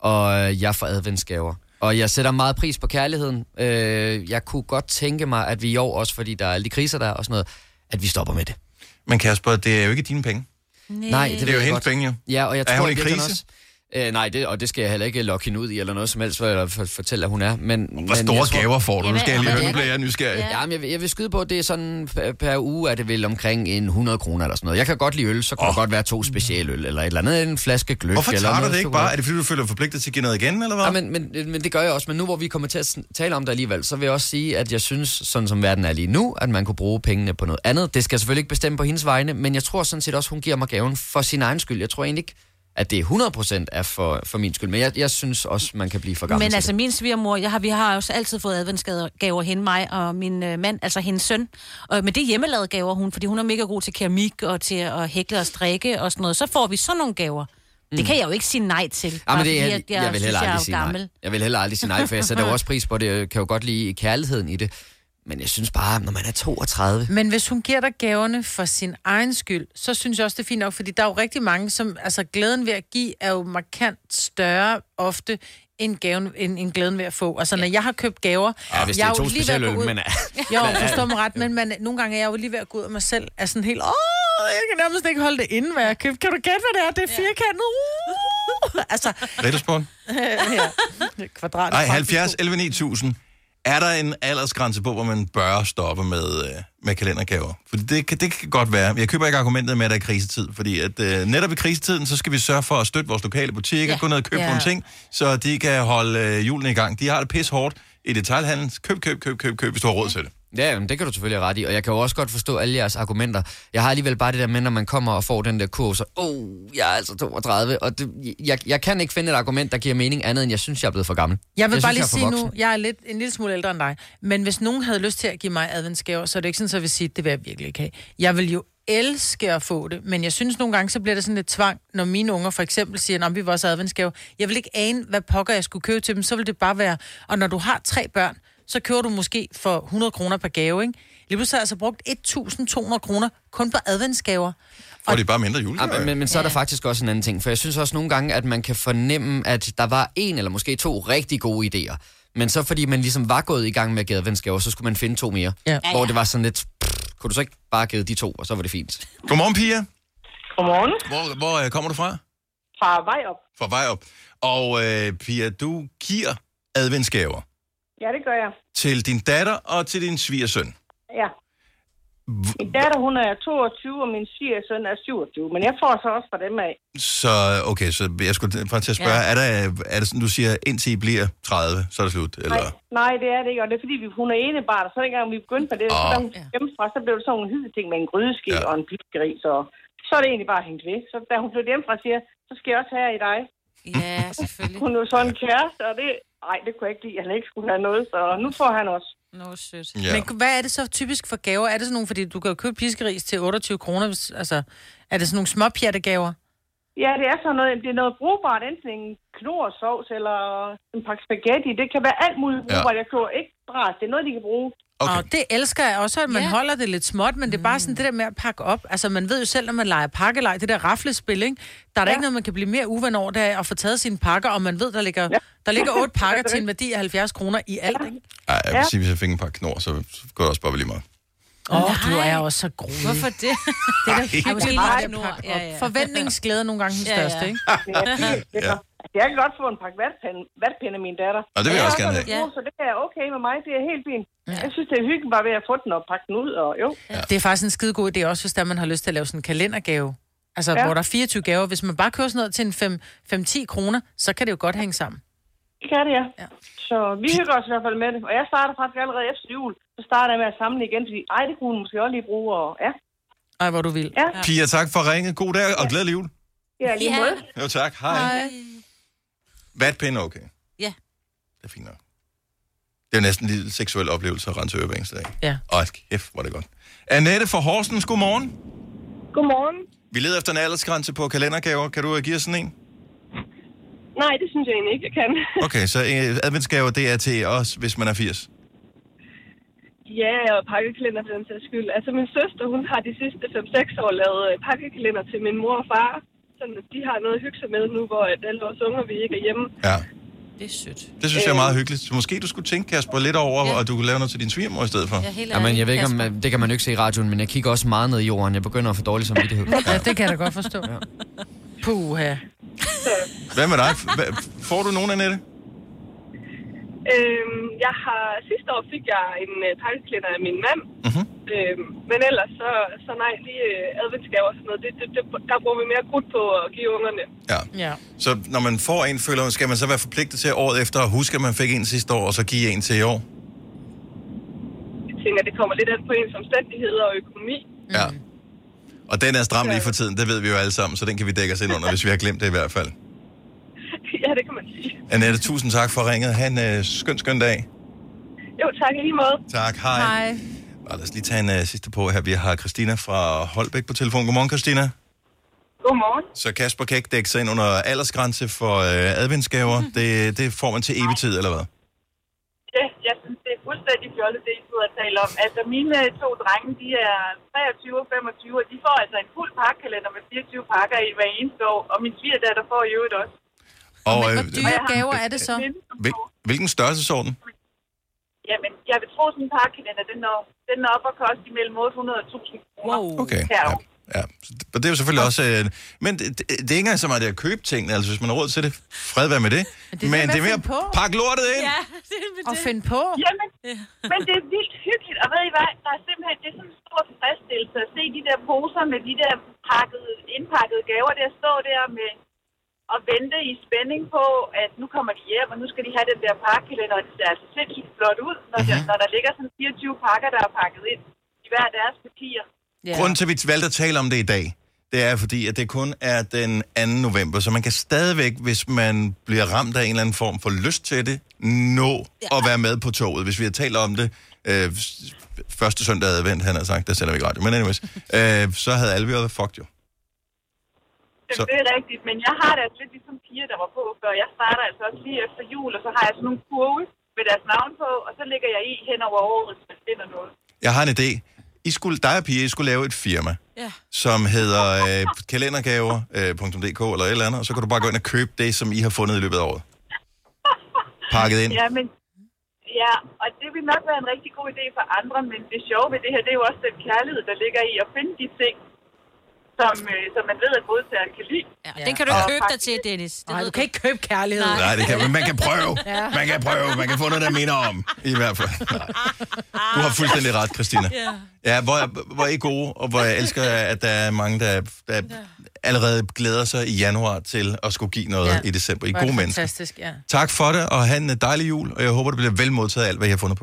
og jeg får adventsgaver. Og jeg sætter meget pris på kærligheden. Øh, jeg kunne godt tænke mig, at vi i år, også fordi der er alle de kriser der og sådan noget, at vi stopper med det. Men Kasper, det er jo ikke dine penge. Nej, Nej det, det er jo hendes penge, jo. Ja, og jeg er tror, hun i virkelig krise? Også, øh, nej, det, og det skal jeg heller ikke lokke hende ud i, eller noget som helst, for at for, fortælle, at hun er. Men, Hvor men store jeg tror, gaver får du? Nu skal jeg lige Ja, høre, nu ja. bliver jeg nysgerrig. Ja, men jeg, vil- jeg vil skyde på, at det er sådan per, per uge, at det vel omkring en hundrede kroner eller sådan noget. Jeg kan godt lide øl, så kunne oh. der godt være to specialøl, eller et eller andet, en flaske gløgg. Hvorfor eller tager du noget det ikke chokolade. bare? Er det fordi, du føler dig forpligtet til at give noget igen, eller hvad? Ja, men, men, men det gør jeg også. Men nu hvor vi kommer til at sn- tale om det alligevel, så vil jeg også sige, at jeg synes, sådan som verden er lige nu, at man kunne bruge pengene på noget andet. Det skal jeg selvfølgelig ikke bestemme på hendes vegne, men jeg tror sådan set også, hun giver mig gaven for sin egen skyld. Jeg tror egentlig ikke, at det er hundrede procent er for, for min skyld, men jeg, jeg synes også, man kan blive for gammel Men til altså det. min svigermor, jeg har, vi har også altid fået adventsgaver hende, mig og min øh, mand, altså hendes søn. Og med det hjemmelavede gaver hun, fordi hun er mega god til keramik og til at hækle og strikke og sådan noget. Så får vi sådan nogle gaver. Mm. Det kan jeg jo ikke sige nej til. Ja, bare men det er, fordi, jeg, at jeg, jeg vil synes, heller jeg er aldrig jo sige nej. gammel. Jeg vil heller aldrig sige nej, for jeg sætter jo også pris på det. Jeg kan jo godt lide kærligheden i det. Men jeg synes bare, når man er toogtredive... Men hvis hun giver dig gaverne for sin egen skyld, så synes jeg også, det er fint nok, fordi der er jo rigtig mange, som... Altså, glæden ved at give er jo markant større ofte, end, gaven, end, end glæden ved at få. Altså, når jeg har købt gaver... Ja, hvis det jeg er jo to lige ved at gå specialøl, ud- men... Jo, forstår mig ret, men man, nogle gange er jeg jo lige ved at gå ud af mig selv, er sådan helt... Åh, jeg kan nærmest ikke holde det inde, hvad jeg har købt. Kan du gætte, hvad det er? Det er firkantet. Uh! Altså... Riddersport? ja. Kvadrat. Nej, halvfjerds elleve ni tusind. Er der en aldersgrænse på, hvor man bør stoppe med, øh, med kalendergaver? For det, kan- det kan godt være. Jeg køber ikke argumentet med, at der er krisetid, fordi at, øh, netop i krisetiden, så skal vi sørge for at støtte vores lokale butikker, ja. Gå ned og købe Ja. nogle ting, så de kan holde øh, julen i gang. De har det pis hårdt i detailhandlen. Køb, køb, køb, køb, køb, hvis du har råd til det. Ja, men det kan du selvfølgelig have ret i, og jeg kan jo også godt forstå alle jeres argumenter. Jeg har alligevel bare det der med, når man kommer og får den der kurv, så, åh, oh, jeg er altså toogtredive, og det, jeg, jeg kan ikke finde et argument, der giver mening andet, end jeg synes, jeg er blevet for gammel. Jeg vil jeg bare synes, lige jeg er for sige nu, voksen. jeg er lidt, en lille smule ældre end dig, men hvis nogen havde lyst til at give mig adventsgaver, så er det ikke sådan, så jeg vil sige, det vil jeg virkelig ikke have. Jeg vil jo elske at få det, men jeg synes nogle gange, så bliver det sådan lidt tvang, når mine unger for eksempel siger, at vi var også adventsgave. Jeg vil ikke ane, hvad pokker jeg skulle købe til dem, så vil det bare være, og når du har tre børn, så køber du måske for hundrede kroner per gave, ikke? Lige pludselig har jeg altså brugt et tusind to hundrede kroner kun på adventsgaver. Og det er bare mindre julegaver. Ja, men, men, men så er der faktisk også en anden ting, for jeg synes også nogle gange, at man kan fornemme, at der var en eller måske to rigtig gode idéer. Men så fordi man ligesom var gået i gang med at give adventsgaver, så skulle man finde to mere. Ja. Hvor det var sådan lidt, pff, kunne du så ikke bare give de to, og så var det fint. Godmorgen, Pia. Godmorgen. Hvor, hvor øh, kommer du fra? Fra Vejrup. Fra Vejrup. Og øh, Pia, du giver adventsgaver Ja, det gør jeg. til din datter og til din svigersøn. Ja. Min datter, hun er toogtyve, og min svigersøn er syvogtyve, men jeg får så også fra dem af. Så, okay, så jeg skulle bare til at spørge, ja. er, der, er det sådan, du siger, indtil I bliver tredive, så er det slut? Eller? Nej, nej, det er det ikke, og det er fordi, vi, hun er enebarn, og så dengang vi begyndte på det, oh. så da hun hjemmefra, så blev det sådan nogle hyggelige ting med en grydeske ja. og en piskeri, så, så er det egentlig bare hængt ved. Så da hun flyttede hjemmefra, siger så skal jeg også have i dig. Ja, selvfølgelig. Hun er jo sådan en kæreste, og det, ej, det kunne jeg ikke lide, at han ikke skulle have noget, så nu får han også. Nå, sødt. Ja. Men hvad er det så typisk for gaver? Er det sådan nogle, fordi du kan jo købe piskeris til otteogtyve kroner, altså, er det sådan nogle småpjattegaver? Ja, det er sådan noget, det er noget brugbart, enten en knorsovs eller en pakke spaghetti. Det kan være alt muligt brugbart. Ja. Jeg køber ikke bræt. Det er noget, de kan bruge. Okay. Og det elsker jeg også, at man yeah. holder det lidt småt, men det er bare sådan det der med at pakke op. Altså, man ved jo selv, når man leger pakkelej, det der raflespil, ikke? Der er der ja. ikke noget, man kan blive mere uven over, det er at få taget sine pakker, og man ved, der ligger, ja. der ligger otte pakker til en værdi af halvfjerds kroner i alt, ikke? Ej, jeg vil sige, hvis jeg fik en pakke knor, så går det også bare lige meget. Åh, oh, du er også så groet. Hvorfor det? Det er da helt måske meget at pakke op. Ja, ja. Forventningsglæde nogle gange den ja, største, ja. ikke? Ja, ja. Jeg kan godt få en pakke vatpinde, vatpinde af min datter. Og det vil jeg også gerne have. Ja. Så det er okay med mig, det er helt fint. Ja. Jeg synes, det er hyggeligt bare ved at få den og pakke den ud, og jo. Ja. Det er faktisk en skide god idé også, hvis der man har lyst til at lave sådan en kalendergave. Altså, ja. hvor der er fireogtyve gaver. Hvis man bare kører sådan noget til en fem til ti kroner, så kan det jo godt hænge sammen. Det kan det, ja. ja. Så vi hygger os i hvert fald med det. Og jeg starter faktisk allerede efter jul. Så starter jeg med at samle igen, fordi ej, det kunne hun måske også lige bruge, og ja. Ej, hvor du vil. Ja. Pia, tak for ringet. God dag, og glædelig jul. Ja, lige måde. Jo, tak. Hej. Hej. Vatpinde, okay. Ja. Det er fint nok. Det er næsten en lille seksuel oplevelse at rense øre hver eneste dag. Ja. Åh, kæft, hvor er det godt. Annette fra Horsens, godmorgen. Godmorgen. Vi leder efter en aldersgrænse på kalendergaver. Kan du give os sådan en? Nej, det synes jeg egentlig ikke, jeg kan. Okay, så uh, adventsgaver, det er til os, hvis man er firs? Ja, og pakkekalender for den sags skyld. Altså min søster, hun har de sidste fem seks år lavet pakkekalender til min mor og far. Sådan at de har noget at hygge sig med nu, hvor alle vores unger vi ikke er hjemme. Ja. Det er sødt. Det synes jeg er meget hyggeligt. Så måske du skulle tænke, Kasper, lidt over, ja. og du kunne lave noget til din svigermor i stedet for. Ja, Jamen, jeg ved ikke, om det kan man jo ikke se i radioen, men jeg kigger også meget ned i jorden. Jeg begynder at få dårlig samvittighed. Ja, det kan jeg da godt forstå. Ja. Puha. Hvad med dig? Får du nogen, Annette? Øhm, jeg har, sidste år fik jeg en uh, pakkekalender af min mand. Mm-hmm. Øhm, men ellers så, så nej, lige uh, adventsgaver og sådan noget, det, det, det, der bruger vi mere krudt på at give ungerne. Ja. ja. Så når man får en, føler, skal man så være forpligtet til året efter at huske, at man fik en sidste år, og så give en til i år? Jeg tænker, det kommer lidt an på ens omstændigheder og økonomi. Ja. Og den er stram lige for tiden, det ved vi jo alle sammen, så den kan vi dække os ind under, hvis vi har glemt det i hvert fald. Ja, det kan man sige. Annette, tusind tak for ringet. Ha' en uh, skøn, skøn dag. Jo, tak i lige måde. Tak, hej. Hej. Og lad os lige tage en uh, sidste på her. Vi har Christina fra Holbæk på telefon. Godmorgen, Christina. Godmorgen. Så Kasper kan ikke dække sig ind under aldersgrænse for uh, adventsgaver. Mm. Det, det får man til evig tid, eller hvad? Ja, jeg synes, det er fuldstændig fjollet, det I sidder og taler om. Altså, mine to drenge, de er treogtyve og femogtyve, og de får altså en fuld pakkekalender med fireogtyve pakker i hver eneste år, og min svigerdatter får i øvrigt også. Og, Men hvor dyre gaver er det så? Hvil, hvilken størrelsesorden? Jamen, jeg vil tro, sådan en pakkekalender, den er, den er op og koste imellem otte hundrede og tusind kroner. Wow. Okay, ja. Ja, og det er jo selvfølgelig også... Øh, men det, det, det er ikke engang så meget det at købe tingene, altså hvis man har råd til det, fred være med det. Men det er, men det er mere at pakke lortet ind. Ja, det er med og det. finde på. Jamen, ja. Men det er vildt hyggeligt, og ved I hvad, der er simpelthen, det er sådan en stor tilfredsstillelse at se de der poser med de der pakkede, indpakkede gaver, der står der med og vente i spænding på, at nu kommer de hjem, og nu skal de have den der pakkekalender, og det ser altså sindssygt flot ud, når, mm-hmm. der, når der ligger sådan fireogtyve pakker, der er pakket ind i hver deres papir. Yeah. Grunden til, at vi valgte at tale om det i dag, det er fordi, at det kun er den anden november, så man kan stadigvæk, hvis man bliver ramt af en eller anden form for lyst til det, nå ja. at være med på toget. Hvis vi har talt om det øh, første søndag advent, han har sagt, der sender vi ikke radio, men anyways, øh, så havde alle været fucked jo. Så. Det er rigtigt, men jeg har det altså lidt ligesom piger, der var på før. Jeg starter altså også lige efter jul, og så har jeg sådan nogle kurve med deres navn på, og så lægger jeg i hen over året, hvis jeg finder noget. Jeg har en idé. I skulle, dig og Pia, I skulle lave et firma, ja. som hedder øh, kalendergaver punktum d k eller et eller andet, og så kan du bare gå ind og købe det, som I har fundet i løbet af året. Pakket ind. Ja, men, ja, og det vil nok være en rigtig god idé for andre, men det sjove ved det her, det er jo også den kærlighed, der ligger i at finde de ting, som, øh, som man ved, at modtageren kan lide. Ja, den kan du ikke købe dig til, Dennis. Det Nej, du kan ikke købe kærlighed. Nej, Nej det kan man. Man kan prøve. Ja. Man kan prøve. Man kan få noget, der minder om. I hvert fald. Nej. Du har fuldstændig ret, Christina. Ja, ja hvor, hvor er I gode, og hvor jeg elsker, at der er mange, der, der allerede glæder sig i januar til at skulle give noget ja. i december. I er gode mennesker. Fantastisk, ja. Tak for det, og have en dejlig jul, og jeg håber, det bliver vel modtaget alt, hvad jeg har fundet på.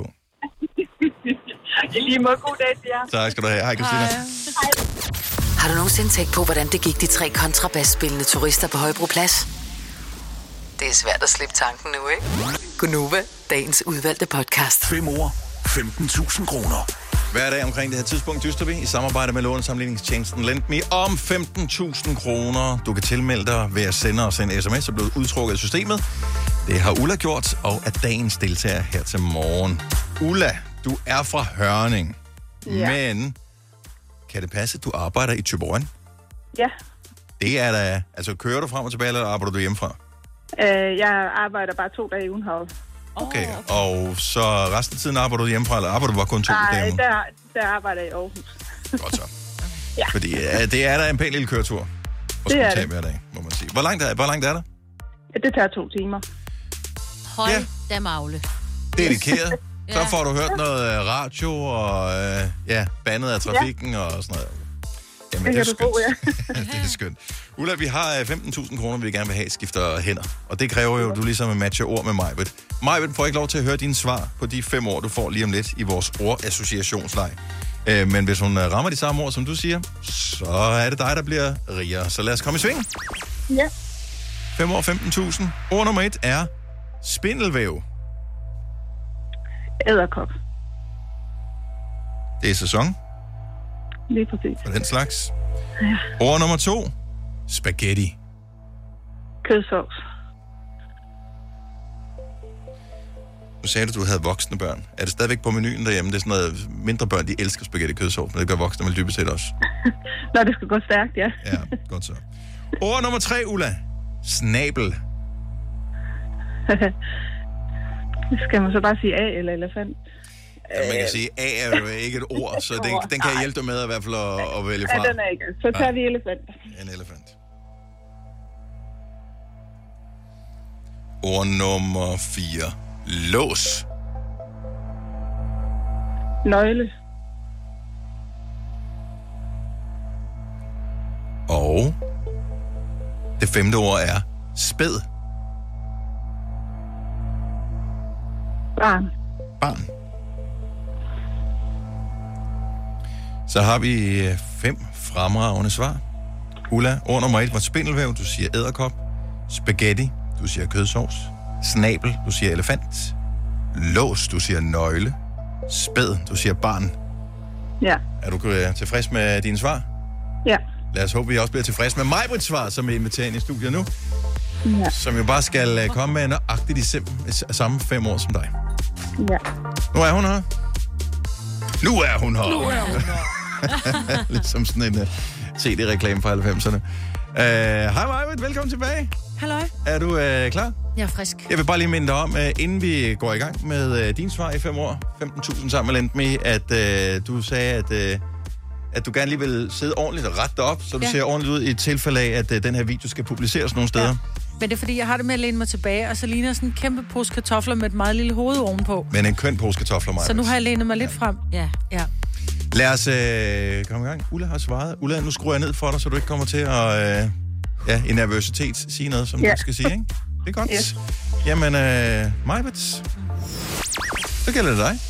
I lige måde, god dag til jer. Tak skal du have. Hej, Christina. Hej. Har du nogensinde tænkt på, hvordan det gik de tre kontrabasspillende turister på Højbroplads? Det er svært at slippe tanken nu, ikke? Gunova, dagens udvalgte podcast. Fem år, femten tusind kroner. Hver dag omkring det her tidspunkt dyster vi i samarbejde med lånesamligningstjenesten LendMe om femten tusind kroner. Du kan tilmelde dig ved at sende os en sms, og blive udtrukket i systemet. Det har Ulla gjort, og er dagens deltager her til morgen. Ulla, du er fra Hørning, Ja. men kan det passe, at du arbejder i Thyborøn? Ja, Det er da... Altså, kører du frem og tilbage, eller arbejder du hjemmefra? øh, jeg arbejder bare to dage i ugen heroppe. Okay. Og så resten af tiden arbejder du hjemmefra, eller arbejder du bare kun to Nej, dage? om- der, der arbejder jeg i Aarhus. Godt så. Ja. Fordi ja, det er da en pæn lille køretur at Det skulle er tage det. hver dag, må man sige. Hvor langt er, hvor langt er der? Det tager to timer. Hold Ja. da magle. Dedikeret. Så Ja. får du hørt noget øh, radio og øh, ja, bandet af trafikken ja. og sådan noget. Jamen, Det det er kan du skønt. tro, ja. det er skønt. Ulla, vi har øh, femten tusind kroner, vi gerne vil have, skifter hænder. Og det kræver jo, at du ligesom matcher ord med Majbet. Majbet får ikke lov til at høre dine svar på de fem ord, du får lige om lidt i vores ordassociationsleg. Øh, men hvis hun øh, rammer de samme ord, som du siger, så er det dig, der bliver rigere. Så lad os komme i sving. Ja. fem år, femten tusind. Ord nummer et er spindelvæv. Æderkop. Det er sæson Lige præcis. for den slags. Ja. Ord nummer to. Spaghetti. Kødsovs. Nu sagde du, at du havde voksne børn. Er det stadigvæk på menuen derhjemme? Det er sådan noget, mindre børn, de elsker spaghetti kødsovs, men det gør voksne vel dybest set også. Når det skal gå stærkt, ja. Ja, godt så. Ord nummer tre, Ulla. Snabel. Skal man så bare sige A eller elefant? Ja, man kan sige, A er jo ikke et ord, så den, den kan jeg hjælpe dig med i hvert fald at, at vælge fra. Ja, den er ikke. Så tager vi elefant. En elefant. Ord nummer fire. Lås. Nøgle. Og det femte ord er spæd. Barn. Barn. Så har vi øh, fem fremragende svar. Ulla, ord nummer et var spindelvæv, du siger æderkop. Spaghetti, du siger kødsovs. Snabel, du siger elefant. Lås, du siger nøgle. Spæd, du siger barn. Ja. Er du øh, tilfreds med dine svar? Ja. Lad os håbe, vi også bliver tilfreds med Majbrits svar, som er inviteret ind i studiet nu. Ja. Som jo bare skal øh, komme med nøjagtigt de sim- samme fem år som dig. Ja. Nu er hun her. Nu er hun her. Nu er hun her. Ligesom sådan en uh, C D-reklame fra halvfemserne. Uh, Hej Majbrit, velkommen tilbage. Halløj. Er du uh, klar? Jeg er frisk. Jeg vil bare lige minde dig om, uh, inden vi går i gang med uh, din svar i fem år, femten tusind sammen med LendMe, at uh, du sagde, at, uh, at du gerne lige vil sidde ordentligt og rette dig op, så du Ja. ser ordentligt ud i et tilfælde af, at uh, den her video skal publiceres nogle steder. Ja. Men det er fordi, jeg har det med at læne mig tilbage, og så ligner sådan en kæmpe pose kartofler med et meget lille hoved ovenpå. Men en køn pose kartofler, Majbrit. Så nu har jeg lænet mig lidt frem. Ja. Ja. Lad os øh, komme i gang. Ulla har svaret. Ulla, nu skruer jeg ned for dig, så du ikke kommer til at øh, ja, i nervøsitet sige noget, som Ja. du skal sige, ikke? Det er godt. Yes. Jamen, øh, Majbrit, så gælder det dig.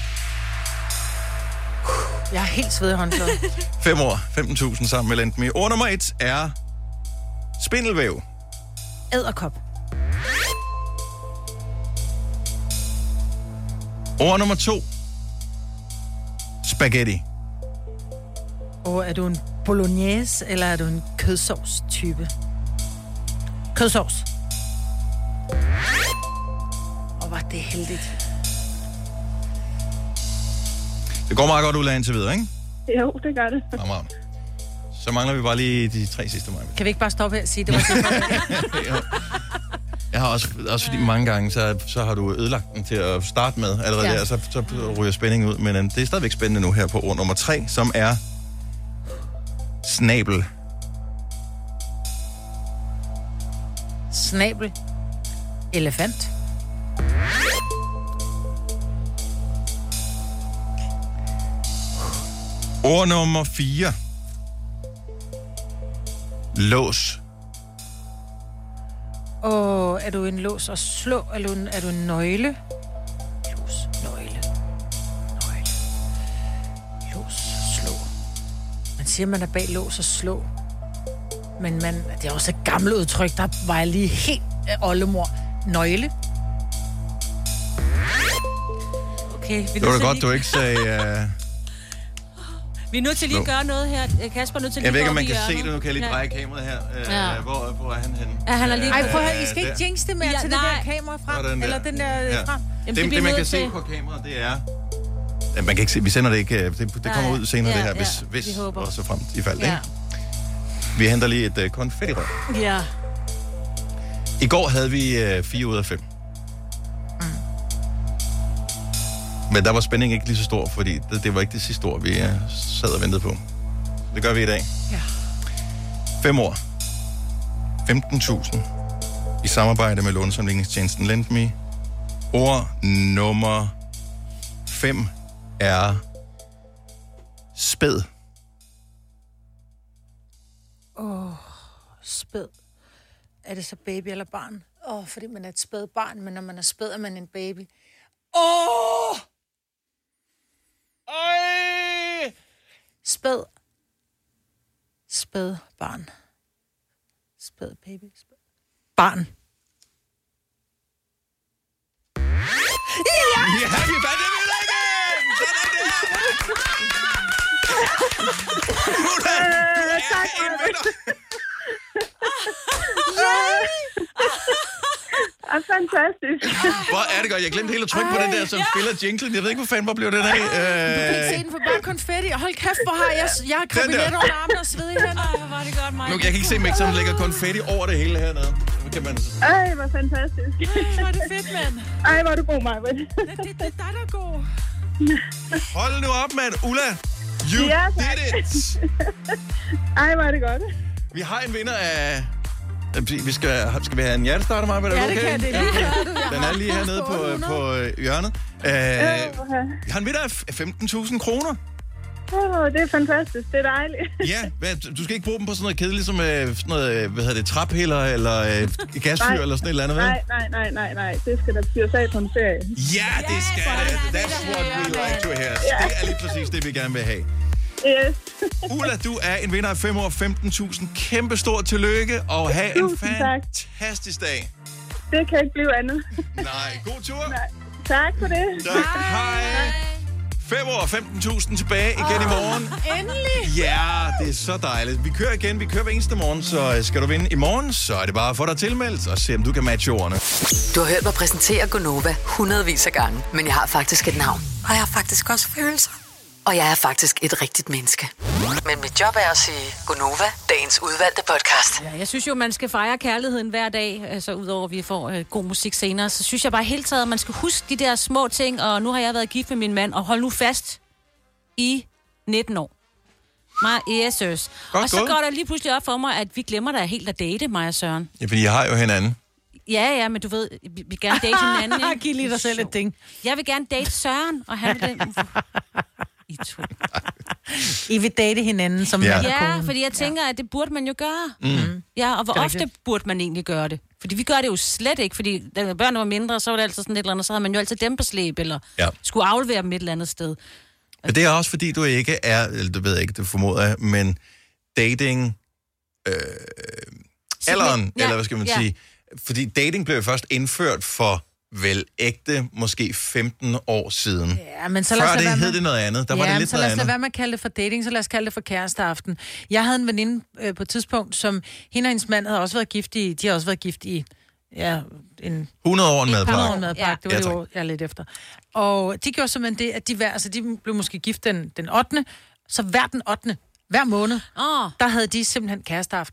Jeg er helt sved i håndklædet. Fem år, femten tusind sammen med LendMe. Ord nummer et er spindelvæv. Æderkop. Ord nummer to, spaghetti. Og er du en bolognese, eller er du en kødsovs-type? Kødsovs. Og var det heldigt. Det går meget godt, Ulla, indtil videre, ikke? Jo, det gør det. Fremragende. Så mangler vi bare lige de tre sidste, Majbrit. Kan vi ikke bare stoppe her og sige, det var det? Jeg har også, også fordi mange gange, så, så har du ødelagt den til at starte med allerede Ja. der, så, så ryger spændingen ud. Men uh, det er stadigvæk spændende nu her på ord nummer tre, som er Snabel. Snabel. Elefant. Ord nummer fire. Lås. Og er du en lås og slå, eller en- er du en nøgle? Lås, nøgle, nøgle. Lås, slå. Man siger, man er bag lås og slå. Men man, det er også et gammelt udtryk, der var jeg lige helt øh, oldemor. Nøgle. Okay, vi Det var da godt, du ikke sagde... Uh... Vi er nødt til lige at gøre noget her. Kasper er nødt til lige Jeg ved at ikke, om gå man kan op i se hjørnet. det. Nu kan jeg lige Ja. dreje kameraet her. Uh, Ja. hvor, hvor er han henne? Ja, han er lige- Ej, prøv at høre, I Uh, skal ikke der. jinx det mere Ja, til det nej. der kamera frem. Sådan der. Eller den der Ja. ja. frem. Jamen, det, det, man kan se på kameraet, det er... Ja, man kan ikke se, vi sender det ikke. Det, det kommer Nej. ud senere, Ja, det her, ja, hvis, vi hvis håber. og så frem i fald. Ja. Ikke? Vi henter lige et uh, konfettirør. Ja. I går havde vi uh, fire ud af fem. Mm. Men der var spænding ikke lige så stor, fordi det, det var ikke det sidste ord, vi uh, sad og ventede på. Det gør vi i dag. Ja. Fem år. femten tusind. I samarbejde med lånesamligningstjenesten LendMe. Ord nummer fem er spæd. Åh, oh, spæd. Er det så baby eller barn? Åh, oh, fordi man er et spæd barn, men når man er spæd, er man en baby. Åh! Oh! Øj! Spæd. Spæd barn. Spæd baby. Spæd. Barn. Ja, vi fandt det videre igen! Sådan der! Du er en vinder! Det er fantastisk. Hvor er det godt. Jeg glemte helt at trykke på den der, som spiller jinglen. Jeg ved ikke, hvor fanden, hvor blev den af? Du kan ikke se den for bare konfetti. Hold kæft, hvor har jeg, jeg har krabinet under armene og sved i hænder. Ej, hvor var det godt, mig. Nu, jeg kan ikke se mixeren, der ligger konfetti over det hele hernede. Nu kan man... Ej, hvor fantastisk. Ej, hvor er det fedt, mand. Ej, hvor er du god, Maja. Det, det, det er dig, der er god. Hold nu op, mand. Ulla, you Ja, did it! Ej, hvor er det godt. Vi har en vinder af... Vi skal, skal vi have en hjertestarter, Maja? Er det Ja, okay? det kan det. Lige gør du. Jeg Den er har lige kurs hernede på, otte hundrede. på øh, hjørnet. Øh, vi har en vinder af femten tusind kroner. Åh, det er fantastisk. Det er dejligt. Ja, hvad, du skal ikke bruge dem på sådan noget kedeligt som øh, sådan noget, øh, hvad hedder det, traphælder eller øh, gasfyr Nej. eller sådan et eller andet, vel? Nej, nej, nej, nej, nej. Det skal der fyres af på en ferie. Ja, det skal det. That's what we like to hear. Ja. Det er lige præcis det, vi gerne vil have. Yes. Ulla, du er en vinder af fem år, femten tusind. Kæmpe stort tillykke, og have en Tusind tak. fantastisk dag. Det kan ikke blive andet. Nej, god tur. Nej. Tak for det. Tak. Hej. fem år, femten tusind tilbage igen oh, i morgen. Endelig. Ja, det er så dejligt. Vi kører igen. Vi kører hver eneste morgen, så skal du vinde i morgen, så er det bare at få dig tilmeldt og se, om du kan matche ordene. Du har hørt mig præsentere Gonova hundredvis af gange, men jeg har faktisk et navn. Og jeg har faktisk også følelser. Og jeg er faktisk et rigtigt menneske. Men mit job er at sige Gonova, dagens udvalgte podcast. Ja, jeg synes jo, man skal fejre kærligheden hver dag, altså udover at vi får øh, god musik senere, så synes jeg bare helt taget, at man skal huske de der små ting, og nu har jeg været gift med min mand, og hold nu fast i nitten år. Mig, yes, søs. Og så gået. går der lige pludselig op for mig, at vi glemmer da helt at date, mig og Søren. Ja, fordi jeg har jo hinanden. Ja, ja, men du ved, vi vil gerne date hinanden, ikke? Giv lige dig selv et ding. Jeg vil gerne date Søren, og han vil den... I to. I vil date hinanden som Ja. mand og Ja, kone. fordi jeg tænker, at det burde man jo gøre. Mm. Ja, og hvor Det er ofte rigtigt. burde man egentlig gøre det? Fordi vi gør det jo slet ikke, fordi da børnene var mindre, så var det altid sådan et eller andet, så havde man jo altid dem på slæb, eller Ja. skulle aflevere dem et eller andet sted. Men det er også, fordi du ikke er, eller du ved ikke, det formoder jeg, men dating, øh, alderen, ja, eller hvad skal man ja. sige, fordi dating blev først indført for vel ægte, måske femten år siden. Ja, men så lad os Før lade det være hed med- det noget andet, der ja, var det men lidt så noget lad os lade andet. være med at kalde det for dating, så lad os kalde det for kæresteaften. Jeg havde en veninde øh, på et tidspunkt, som hende og hendes mand havde også været gift i, de har også været gift i, ja, en... hundrede år en hundrede år madpakke. en madpakke, Ja. det var Ja, det tak. år, jeg er lidt efter. Og de gjorde simpelthen det, at de, hver, altså, de blev måske gift den, den ottende, så hver den ottende, hver måned, Åh, der havde de simpelthen kæresteaften.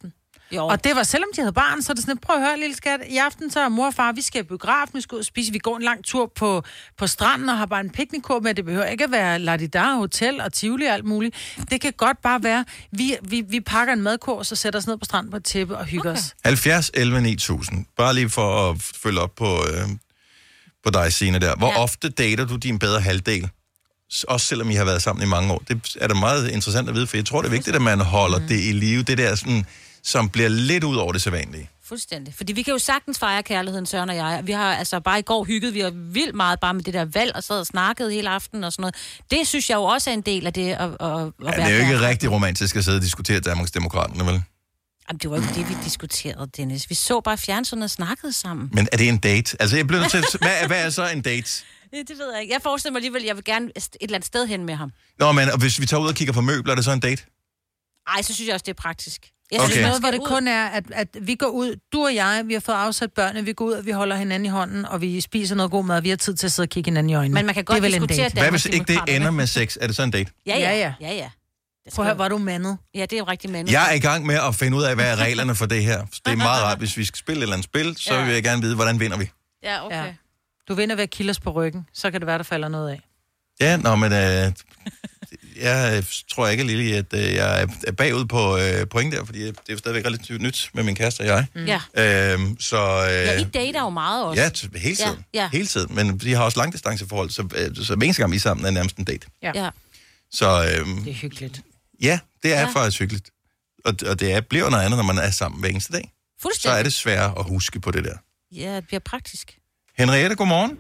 Jo. Og det var, selvom de havde barn, så er det sådan, prøv at høre, lille skat, i aften så er mor og far, vi skal i biografen, vi skal ud og spise, vi går en lang tur på, på stranden og har bare en piknikkur med, det behøver ikke at være Ladidar, hotel og Tivoli og alt muligt. Det kan godt bare være, vi, vi, vi pakker en madkur, og så sætter os ned på stranden på et tæppe og hygger okay. os. halvfjerds elleve ni tusind. Bare lige for at følge op på, øh, på dig, Signe, der. Hvor ja. ofte dater du din bedre halvdel? Også selvom I har været sammen i mange år. Det er da meget interessant at vide, for jeg tror, det er vigtigt, at man holder mm. det i live. Det der sådan, som bliver lidt ud over det sædvanlige. Fuldstændig. Fordi vi kan jo sagtens fejre kærligheden, Søren og jeg. Vi har altså bare i går hygget, vi har vildt meget bare med det der valg, og sad og snakket hele aftenen og sådan noget. Det synes jeg jo også er en del af det at, at, at ja, være det er jo ikke kærlighed. Rigtig romantisk at sidde og diskutere Danmarksdemokraterne, vel? Jamen, det var ikke det, vi diskuterede, Dennis. Vi så bare fjernsynet og snakkede sammen. Men er det en date? Altså, jeg bliver nødt til at... hvad, hvad er så en date? Det ved jeg ikke. Jeg forestiller mig alligevel, at jeg vil gerne et eller andet sted hen med ham. Nå, men hvis vi tager ud og kigger på møbler, er det så en date? Ej, så synes jeg også, det er praktisk. Jeg Okay. synes, Noget, hvor det kun er, at, at vi går ud, du og jeg, vi har fået afsat børnene, vi går ud, og vi holder hinanden i hånden, og vi spiser noget god mad, vi har tid til at sidde og kigge hinanden i øjnene. Men man kan godt diskutere Hvad hvis ikke det ender med sex? Er det så en date? Ja, ja, ja. ja, ja. Prøv at høre, var du mandet? Ja, det er jo rigtig mandet. Jeg er i gang med at finde ud af, hvad er reglerne for det her. Det er meget rart, hvis vi skal spille et eller andet spil, så vil jeg gerne vide, hvordan vinder vi. Ja, okay. Ja. Du vinder ved at kilde os på ryggen, så kan det være, der falder noget af. Ja, nå, men øh, jeg tror ikke, Lili, at øh, jeg er bagud på øh, point der, fordi det er jo stadigvæk relativt nyt med min kæreste og jeg. Mm. Ja. Øhm, så, øh, ja, I dater jo meget også. Ja, t- hele tiden. Ja, ja. Hele tiden. Men vi har også langdistanceforhold, så, øh, så hver eneste gang vi er sammen er nærmest en date. Ja. ja. Så, øh, det er hyggeligt. Ja, det er ja. faktisk hyggeligt. Og, og det er, bliver noget andet, når man er sammen hver eneste dag. Så er det svært at huske på det der. Ja, det bliver praktisk. Henriette, godmorgen.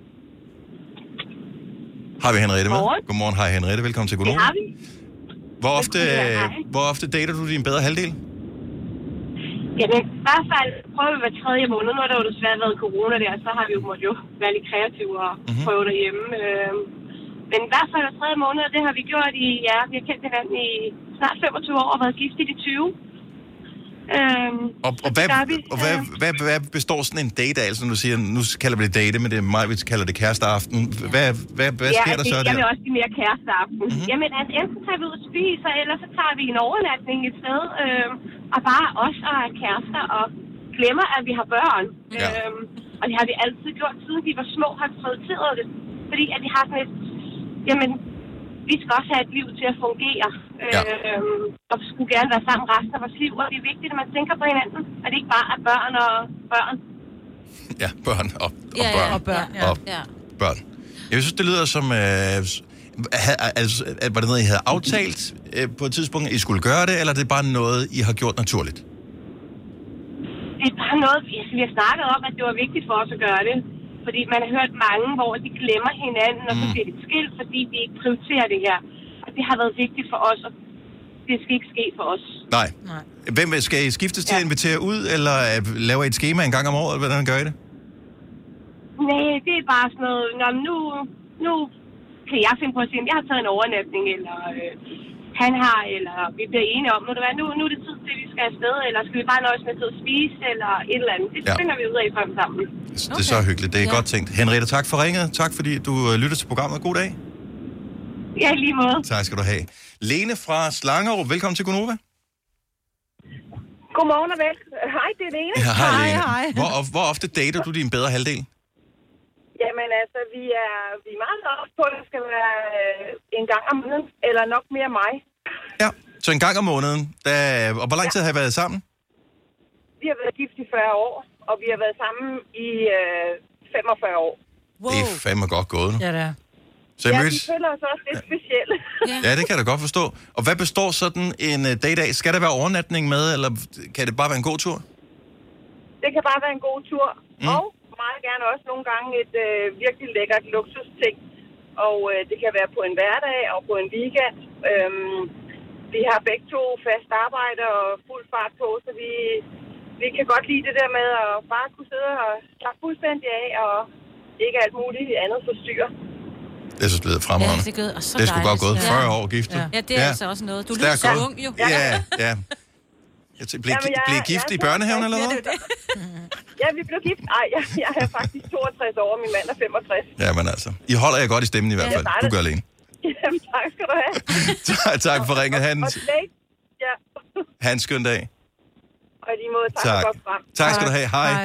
Har vi Henriette med? Godmorgen. Godmorgen, hej Henriette. Velkommen til Godmorgen. Det har vi. Hvor ofte, hvor ofte dater du din bedre halvdel? Jamen, i hvert fald prøve hver tredje måned. Nu har der jo desværre været corona der, så har vi jo måttet jo være lidt kreative og mm-hmm. prøve derhjemme. Men i hvert fald hver tredje måned, det har vi gjort i, ja, vi har kendt hinanden i snart femogtyve år og været gift i de tyve. Øhm, og og, hvad, vi, og hvad, øh, hvad, hvad består sådan en date af? Altså, nu siger nu kalder vi det date, men det er mig, vi kalder det kæresteaften. Hvad, hvad, hvad ja, sker der det, så der? Jeg vil også sige mere kæresteaften. Mm-hmm. Jamen, altså, enten tager vi ud og spiser, eller så tager vi en overnatning et sted, øh, og bare os og kærester, og glemmer, at vi har børn. Ja. Øhm, og det har vi altid gjort, siden vi var små, har vi prioriteret det. Fordi at vi har sådan et, jamen, vi skal også have et liv til at fungere, ja. øhm, og vi skulle gerne være sammen resten af vores liv, og det er vigtigt, at man tænker på hinanden, at det ikke bare er børn og børn. Ja, børn og, og ja, børn. Ja, og børn, ja. Og ja. børn. Jeg synes, det lyder som, øh, altså, var det noget, I havde aftalt øh, på et tidspunkt, at I skulle gøre det, eller er det bare noget, I har gjort naturligt? Det er bare noget, vi, vi har snakket om, at det var vigtigt for os at gøre det. Fordi man har hørt mange, hvor de glemmer hinanden, og så bliver det skilt, fordi de ikke prioriterer det her. Og det har været vigtigt for os, og det skal ikke ske for os. Nej. Nej. Hvem skal I skiftes til ja. at invitere ud, eller laver I et schema en gang om året, eller hvordan gør I det? Nej, det er bare sådan noget, nå, nu, nu kan jeg finde på at sige, at jeg har taget en overnatning, eller øh, han har, eller vi bliver enige om, nu, nu, nu er det tid til, at vi skal afsted, eller skal vi bare nøjes med at spise, eller et eller andet. Det ja. finder vi ud af frem sammen. Okay. Det er så hyggeligt. Det er ja. godt tænkt. Henriette, tak for ringet. Tak fordi du lytter til programmet. God dag. Ja, lige måde. Tak skal du have. Lene fra Slangerup, velkommen til Gonova. Godmorgen og vel. Hej, det er Lene. Ja, hej, Lene. Hej. Hvor, hvor ofte dater du din bedre halvdel? Jamen altså, vi er, vi er meget op på, at det skal være en gang om måneden, eller nok mere mig. Ja, så en gang om måneden. Der, og hvor lang tid ja. har I været sammen? Vi har været gift i fyrre år, og vi har været sammen i øh, femogfyrre år. Wow. Det er fandme godt gået. Ja, det er. Så I ja, mødes... vi føler os også lidt specielle. Ja. ja, det kan jeg da godt forstå. Og hvad består sådan en uh, date af? Skal der være overnatning med, eller kan det bare være en god tur? Det kan bare være en god tur. Mm. Og meget gerne også nogle gange et øh, virkelig lækkert luksusting. Og øh, det kan være på en hverdag og på en weekend. Øhm, vi har begge to fast arbejde og fuld fart på, så vi, vi kan godt lide det der med at bare kunne sidde og slappe fuldstændig af, og ikke alt muligt andet forstyrre. Det er så blevet fremragende. Ja, det er, gået, og så det er sgu godt gået. fyrre ja. år giftet. Ja, ja det er ja. altså også noget. Du lyder så ung, jo. Ja, ja. Jeg t- blev, Jamen, jeg, blev I gift jeg, i børnehaven, eller hvad? Ja, det ja, vi blev gift. Ej, jeg, jeg er faktisk toogtres år, min mand er femogtres. Jamen altså. I holder jer godt i stemmen i hvert fald. Ja, du gør alene. Jamen, tak skal du have. tak, tak for ringet, Hans. Ja. Hans, skøn dag. Og de må tak, Tak. godt frem. Tak skal du have. Hej. Hej.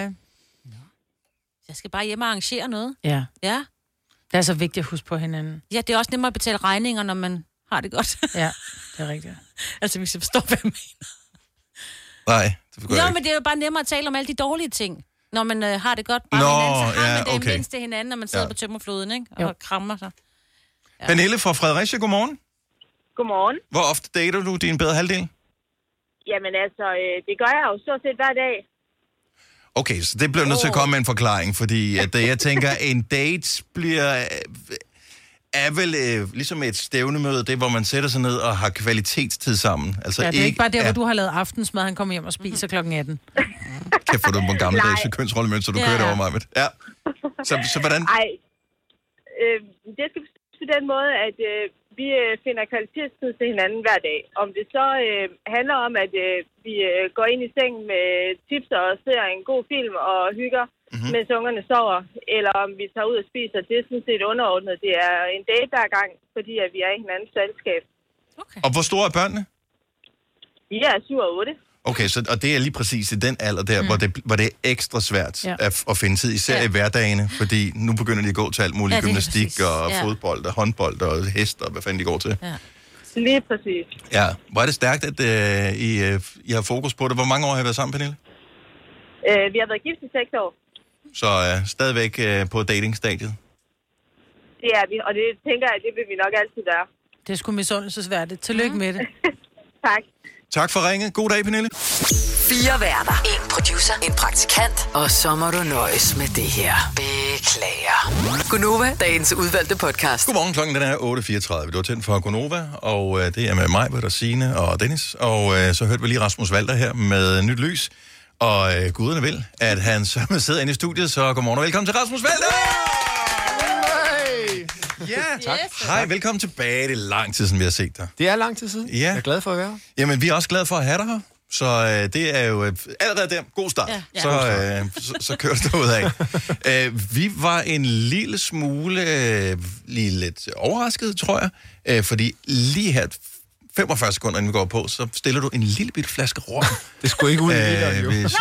Jeg skal bare hjem og arrangere noget. Ja. Ja. Det er så vigtigt at huske på hinanden. Ja, det er også nemmere at betale regninger, når man har det godt. Ja, det er rigtigt. Altså, hvis jeg forstår, hvad jeg mener. Nej, det forgår Jo, jeg men ikke. det er jo bare nemmere at tale om alle de dårlige ting. Når man øh, har det godt bare Nå, med hinanden, så har ja, man det okay. mindst til hinanden, når man sidder Ja. på tømmerfloden, ikke? Og Jo. krammer sig. Ja. Pernille fra Fredericia, godmorgen. Godmorgen. Hvor ofte dater du din bedre halvdel? Jamen altså, øh, det gør jeg jo stort set hver dag. Okay, så det bliver nødt til at komme med en forklaring, fordi at, øh, jeg tænker, en date bliver... Øh, er vel øh, ligesom et stævnemøde, det hvor man sætter sig ned og har kvalitetstid sammen. Altså Ja, det er ikke bare der, er, hvor du har lavet aftensmad, han kommer hjem og spiser klokken atten. Kan få du på gammeldags kønsrollemønster, du Ja. kører det over mig med. Ja. Så, så hvordan... Ej, øh, det skal på den måde, at øh, vi øh, finder kvalitetstid til hinanden hver dag. Om det så øh, handler om, at øh, vi øh, går ind i sengen med tips og ser en god film og hygger, mm-hmm. mens ungerne sover, eller om vi tager ud og spiser, det er sådan set underordnet. Det er en date hver gang, fordi at vi er i hinandens selskab. Okay. Og hvor store er børnene? De er syv og otte. Okay, så, og det er lige præcis i den alder der, mm. hvor, det, hvor det er ekstra svært Ja. ja. at, at finde tid, især Ja. ja. i hverdagene, fordi nu begynder de at gå til alt muligt Ja, det er gymnastik præcis. og Ja. fodbold og håndbold og hest og hvad fanden de går til. Ja. Lige præcis. Ja, hvor er det stærkt, at uh, I, uh, I har fokus på det. Hvor mange år har I været sammen, Pernille? Øh, vi har været gift i seks år. Så uh, stadigvæk uh, på datingstadiet. Det er vi, og det tænker jeg, det vil vi nok altid være. Det er sgu misundelsesværdigt. Tillykke mm. med det. Tak. Tak for ringet. God dag, Pernille. Fire værter. En producer. En praktikant. Og så må du nøjes med det her. Beklager. Gunova, dagens udvalgte podcast. Godmorgen, klokken den er otte fireogtredive. Du er tændt for Gonova, og uh, det er med mig, Britta, Signe og Dennis. Og uh, så hørte vi lige Rasmus Walter her med Nyt Lys. Og uh, guderne vil, at han så sidder inde i studiet, så godmorgen og velkommen til Rasmus Walter! Ja, tak. Hej, velkommen tilbage. Det er lang tid siden, vi har set dig. Det er lang tid siden. Ja. Jeg er glad for at være her. Jamen, vi er også glade for at have dig her. Så øh, det er jo øh, allerede der. God start. Ja, ja. Så, øh, så, så kører det ud af. øh, vi var en lille smule øh, lige lidt overrasket, tror jeg. Øh, fordi lige her femogfyrre sekunder, inden vi går på, så stiller du en lille bitte flaske rom. Det skulle ikke ud i literen, jo. hvis-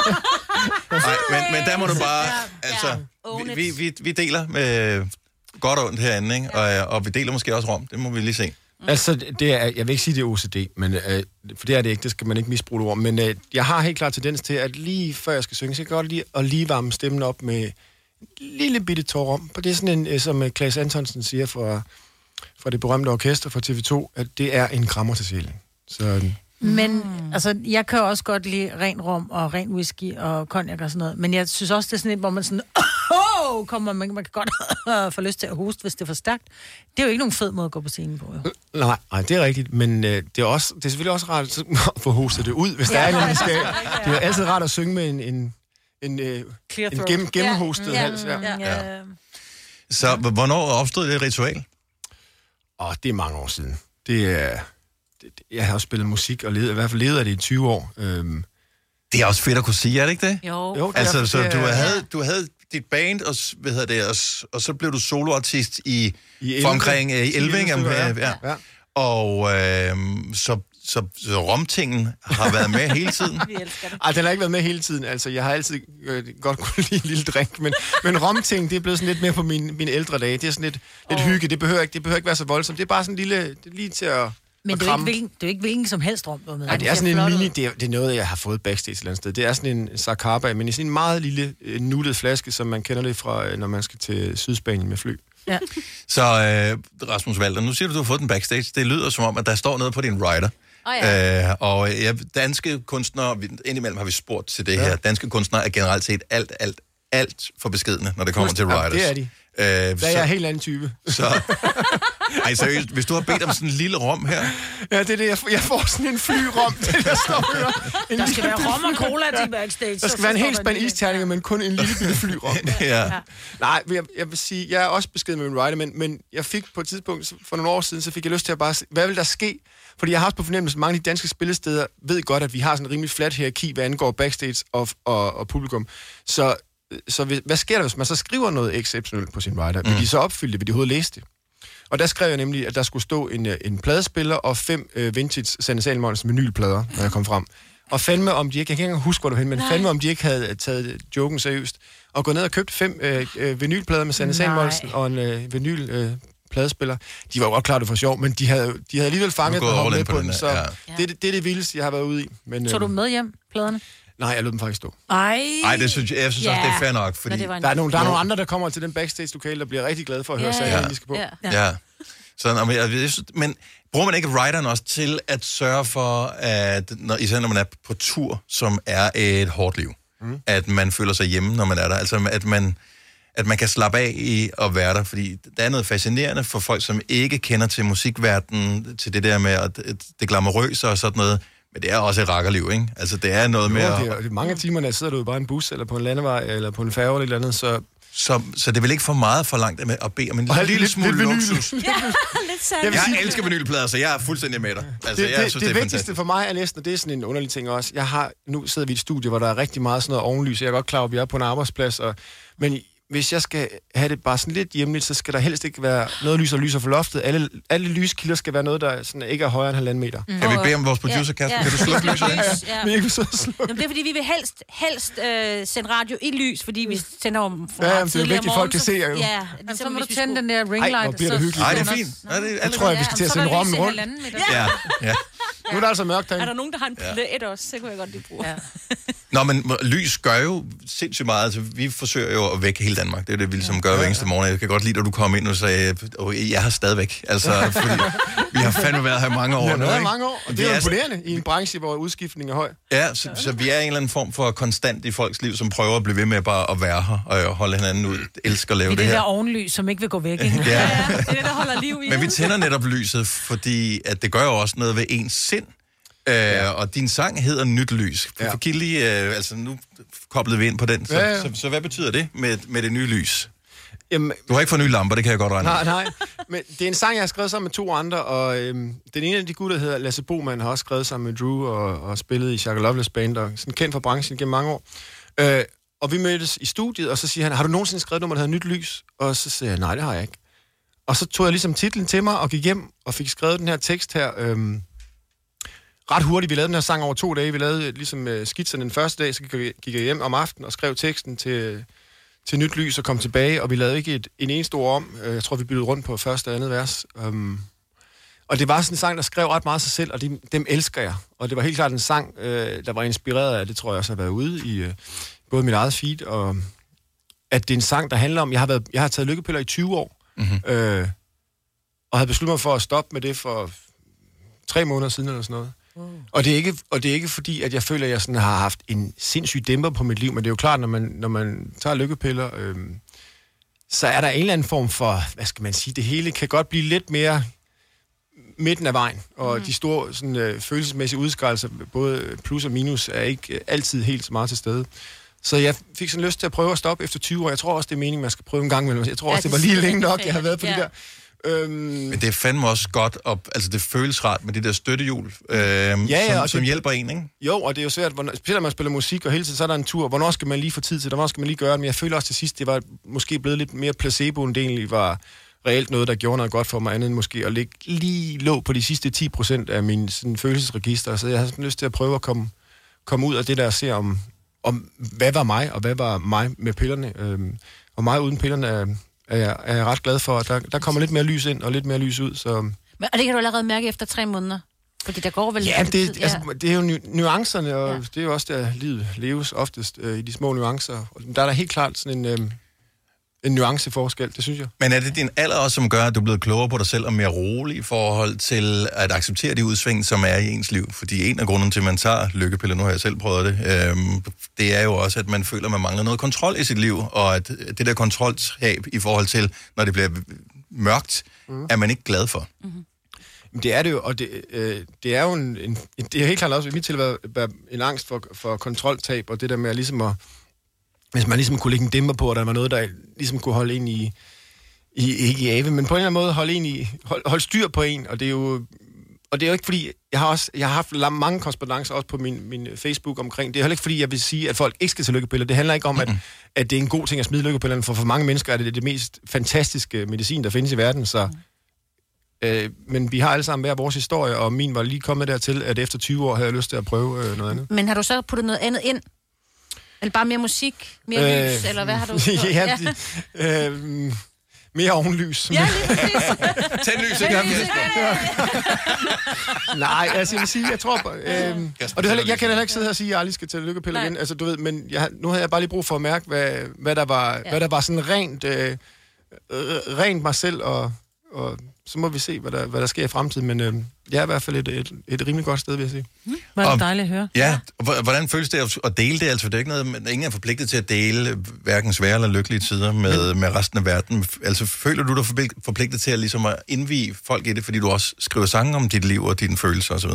Nej, men, men der må du bare... Altså, vi, vi, vi, vi deler med godt og ondt herinde, ikke? Og, og vi deler måske også rom. Det må vi lige se. Altså, det er, jeg vil ikke sige, det er O C D, men, øh, for det er det ikke, det skal man ikke misbruge det ord. Men øh, jeg har helt klart tendens til, at lige før jeg skal synge, så jeg kan godt lide at lige varme stemmen op med en lille bitte tår rom. For det er sådan en, øh, som Claes Antonsen siger fra, fra det berømte orkester fra T V to, at det er en krammer til sjælen. Så øh, Men altså, jeg kan også godt lide ren rom og ren whisky og cognac og sådan noget. Men jeg synes også, det er sådan et, hvor man sådan... Oh, kommer, man, man kan godt få lyst til at hoste, hvis det er for stærkt. Det er jo ikke nogen fed måde at gå på scenen på, jo. nej, nej, det er rigtigt, men øh, det, er også, det er selvfølgelig også rart at få hostet det ud, hvis Ja. der er noget, man skal. Det er jo altid rart at synge med en, en, en, øh, Clear en throat. gennem, gennemhostet Ja. hals. Ja. Ja. Ja. Så h- hvornår opstod det ritual? Åh, det er mange år siden. Det er... Det, det- jeg har også spillet musik, og levet, i hvert fald levet af det i tyve år. Øhm. Det er også fedt at kunne sige, er det ikke det? Jo. Jo, det er Altså, derfor, så det du er- havde, du havde dit band, og, s- hvad hedder det, og, s- og så blev du soloartist i, I for elleve. omkring øh, i elleve, ti jamen, stykker, ja. ja. ja. Ja. Og øh, så, så, så romtingen har været med hele tiden. Vi elsker det. Ej, den har ikke været med hele tiden. Altså, jeg har altid øh, godt kunne lide en lille drink, men, men romting, det er blevet sådan lidt mere på mine, mine ældre dage. Det er sådan lidt, lidt Åh. hygge. Det behøver, ikke, det behøver ikke være så voldsomt. Det er bare sådan en lille, det er lige til at, Men at det er, jo ikke, kramme. hvilken, det er jo ikke hvilken som helst rom, du er med. Nej, det er sådan en mini, det er, det er noget, jeg har fået backstage et eller andet sted. Det er sådan en Zacapa, men i sådan en meget lille øh, nuttet flaske, som man kender det fra, øh, når man skal til Sydspanien med fly. Ja. Så øh, Rasmus Walter, nu siger du, du har fået den backstage. Det lyder som om, at der står noget på din rider. Oh, ja. Øh, og ja, danske kunstnere, vi- indimellem har vi spurgt til det Ja. her, danske kunstnere er generelt set alt, alt, alt for beskedne, når det kommer til Ja, riders. det er de. Øh, Der er så, jeg en helt anden type. så, ej, seriøst, hvis du har bedt om sådan en lille rom her, Ja, det er det. Jeg får, jeg får sådan en flyrom, det der står her. En Der skal lille være rom og cola til backstage. Der så- skal så være en står hel der spand lille- isterninger, men kun en lille bitte flyrom. ja. Nej, jeg, jeg vil sige, jeg er også beskeden med min rider, men, men jeg fik på et tidspunkt, for nogle år siden, så fik jeg lyst til at bare se, hvad vil der ske? Fordi jeg har også på fornemmelse, at mange af de danske spillesteder ved godt, at vi har sådan en rimelig flat hierarki, hvad angår backstage og, og, og publikum. Så, så hvis, hvad sker der, hvis man så skriver noget exceptionelt på sin rider? Vil de så opfylde det? Vil de overhovedet læse det? Og der skrev jeg nemlig, at der skulle stå en, en pladespiller og fem øh, vintage Sanne Salmons vinylplader, når jeg kom frem. Og fandme om de ikke, jeg kan ikke engang huske, hvor du hen, men Nej. fandme om de ikke havde taget joken seriøst. Og gået ned og købt fem øh, øh, vinylplader med Sanne Samuelsen og en øh, vinyl øh, pladespiller. De var jo godt klar, det var sjov, men de havde, de havde alligevel fanget den og med på den, den så ja. det, det, det er det vildeste, jeg har været ude i. Men, så øh, du med hjem, pladerne? Nej, jeg lod dem faktisk stå. Ej, Ej det synes jeg, jeg synes yeah. også, det er fair nok, fordi... Der er, nogle, der er nogle andre, der kommer til den backstage-lokale, der bliver rigtig glade for at høre yeah. sagen, de skal på. Ja. ja. Så, men, jeg, jeg synes, men bruger man ikke writeren også til at sørge for, at når, især når man er på tur, som er et hårdt liv, mm. at man føler sig hjemme, når man er der? Altså, at man, at man kan slappe af i at være der, fordi der er noget fascinerende for folk, som ikke kender til musikverdenen, til det der med at det glamourøse og sådan noget. Men det er også et rakkerliv, ikke? Altså, det er noget jo, med... Det er, det er mange timer, der sidder du bare i en bus, eller på en landevej, eller på en færge, eller et eller andet, så... Så, så det er vel ikke for meget for langt med at bede om en lille, lille lidt, smule lidt luksus? Ja, lidt sandt. Jeg, jeg elsker vinylplader, så jeg er fuldstændig med dig. Altså, det, jeg det, synes, det, det det vigtigste for mig er næsten, og det er sådan en underlig ting også, jeg har, nu sidder vi i et studie, hvor der er rigtig meget sådan noget ovenlys, jeg er godt klar over, at vi er på en arbejdsplads, og, men hvis jeg skal have det bare sådan lidt hjemligt, så skal der helst ikke være noget lys og lyser for loftet. Alle, alle lyskilder skal være noget, der sådan ikke er højere end halvanden meter. Mm. Kan vi bede om vores producer, Kasper? Ja, ja. Kan du slukke lyset? Ja. Vi ikke så slukke. Jamen, det er fordi, vi vil helst, helst øh, sende radio i lys, fordi vi sender om for ja, meget jamen, det er vigtigt, folk kan se jer jo. Ja, ligesom, så må du tænde den der ring light. Ej, hvor bliver det hyggeligt. Ej, det er fint. Ja, det, jeg tror, at vi skal til at sende rommen rundt. Ja, ja. Nu er der altså mørkt derinde. Er der nogen, der har en plæt også? Så kunne jeg godt lige bruge. Ja. Nå, men lys gør jo sindssygt meget. Altså, vi forsøger jo at vække hele Danmark. Det er det, vi ligesom gør hver eneste morgen. Jeg kan godt lide, at du kom ind og sagde, at jeg har stadigvæk. Altså, fordi vi har fandme været her mange år. Vi har været her mange år, og det er jo imponerende i en branche, hvor udskiftning er høj. Ja, så, så vi er en eller anden form for konstant i folks liv, som prøver at blive ved med bare at være her og holde hinanden ud. Elsker at lave det, det her. Det der ovenlys, som ikke vil gå væk, ikke? Ja. Ja, det er det, der holder liv i. Men vi tænder netop lyset, fordi at det gør jo også noget ved ens sind. Uh, ja. Og din sang hedder Nyt Lys. Ja. For lige, uh, altså nu koblede vi ind på den. Så, ja, ja. Så, så, så hvad betyder det med, med det nye lys? Jamen, du har ikke fået nye lamper, det kan jeg godt regne. Nej, nej. Men det er en sang, jeg har skrevet sammen med to andre, og øhm, den ene af de gutter hedder Lasse Boman, har også skrevet sammen med Drew og, og spillet i Shaka Loveless Band, og sådan kendt fra branchen gennem mange år. Uh, og vi mødtes i studiet, og så siger han, har du nogensinde skrevet noget, der hedder Nyt Lys? Og så siger jeg, nej, det har jeg ikke. Og så tog jeg ligesom titlen til mig og gik hjem og fik skrevet den her tekst her... Øhm, ret hurtigt. Vi lavede den her sang over to dage. Vi lavede ligesom uh, skitserne den første dag, så gik jeg hjem om aftenen og skrev teksten til, til Nyt Lys og kom tilbage, og vi lavede ikke et, en eneste ord om. Uh, jeg tror, vi byttede rundt på første og andet vers. Um, og det var sådan en sang, der skrev ret meget sig selv, og de, dem elsker jeg. Og det var helt klart en sang, uh, der var inspireret af, det tror jeg også har været ude i uh, både mit eget feed, og at det er en sang, der handler om, jeg har, været, jeg har taget lykkepiller i tyve år, mm-hmm. uh, og havde besluttet mig for at stoppe med det for tre måneder siden eller sådan noget. Mm. Og, det er ikke, og det er ikke fordi, at jeg føler, at jeg sådan har haft en sindssyg dæmper på mit liv, men det er jo klart, når man, når man tager lykkepiller, øhm, så er der en eller anden form for, hvad skal man sige, det hele kan godt blive lidt mere midten af vejen, og mm. de store sådan, øh, følelsesmæssige udskejelser, både plus og minus, er ikke øh, altid helt så meget til stede. Så jeg fik sådan lyst til at prøve at stoppe efter tyve år. Jeg tror også, det er meningen, man skal prøve en gang imellem. Jeg tror også, ja, det, det var lige længe nok, jeg har været på ja. de der... Øhm... Men det er fandme også godt, og, altså det føles rart med de der støttehjul, øh, ja, ja, som, som det, hjælper en, ikke? Jo, og det er jo svært, hvornår, specielt når man spiller musik, og hele tiden så er der en tur, hvornår skal man lige få tid til det, hvornår skal man lige gøre det, men jeg føler også til sidst, det var måske blevet lidt mere placebo, end det egentlig var reelt noget, der gjorde noget godt for mig, andet end måske at ligge lige lå på de sidste ti procent af min sådan, følelsesregister, så jeg har sådan lyst til at prøve at komme, komme ud af det, der ser om, om, hvad var mig, og hvad var mig med pillerne, øhm, og mig uden pillerne er... er jeg, er jeg ret glad for, at der, der kommer lidt mere lys ind og lidt mere lys ud. Så... Men, og det kan du allerede mærke efter tre måneder? Fordi der går vel ja, det, tid, ja. Altså, det er jo nu- nuancerne, og ja. det er jo også der, livet leves oftest øh, i de små nuancer. Og der er der helt klart sådan en, øh, en nuanceforskel, det synes jeg. Men er det din alder også, som gør, at du er blevet klogere på dig selv og mere rolig i forhold til at acceptere de udsving, som er i ens liv? Fordi en af grunden til, at man tager lykkepiller, nu har jeg selv prøvet det, øhm, det er jo også, at man føler, at man mangler noget kontrol i sit liv, og at det der kontroltab i forhold til, når det bliver mørkt, mm. er man ikke glad for. Mm-hmm. Det er det jo, og det, øh, det er jo en, en, det er helt klart også i mit tilfælde været en angst for, for kontroltab, og det der med at ligesom at hvis man ligesom kunne lægge en dæmper på, og der var noget, der ligesom kunne holde en i, i ikke i ave, men på en eller anden måde holde en i, hold, holde styr på en, og det er jo, og det er jo ikke fordi, jeg har også, jeg har haft mange korrespondancer også på min, min Facebook omkring, det er heller ikke fordi, jeg vil sige, at folk ikke skal tage lykkepiller, det handler ikke om, at, at det er en god ting at smide lykkepillerne, for for mange mennesker er det det mest fantastiske medicin, der findes i verden, så Øh, men vi har alle sammen hver vores historie, og min var lige kommet dertil, at efter tyve år havde jeg lyst til at prøve øh, noget andet. Men har du så puttet noget andet ind? Eller bare mere musik? Mere øh, lys? Eller hvad har du gjort? ja, ja. Øh, mere ovenlys. Ja, lige præcis. Tænd lys igen. Nej, altså jeg vil sige, jeg tror på... Øh, og det, jeg kan heller ikke sidde her og sige, at jeg aldrig skal til lykkepille igen. Altså du ved, men jeg, nu havde jeg bare lige brug for at mærke, hvad, hvad, der, var, ja. hvad der var sådan rent, øh, rent mig selv, og, og så må vi se, hvad der, hvad der sker i fremtiden. Men øh, jeg er i hvert fald et, et, et rimelig godt sted, vil jeg sige. Mm. Var det dejligt at høre. Ja, hvordan føles det at dele det? Altså, det er ikke noget, ingen er forpligtet til at dele hverken svære eller lykkelige tider med, med resten af verden. Altså, føler du dig forpligtet til at, ligesom at indvie folk i det, fordi du også skriver sange om dit liv og dine følelser osv.?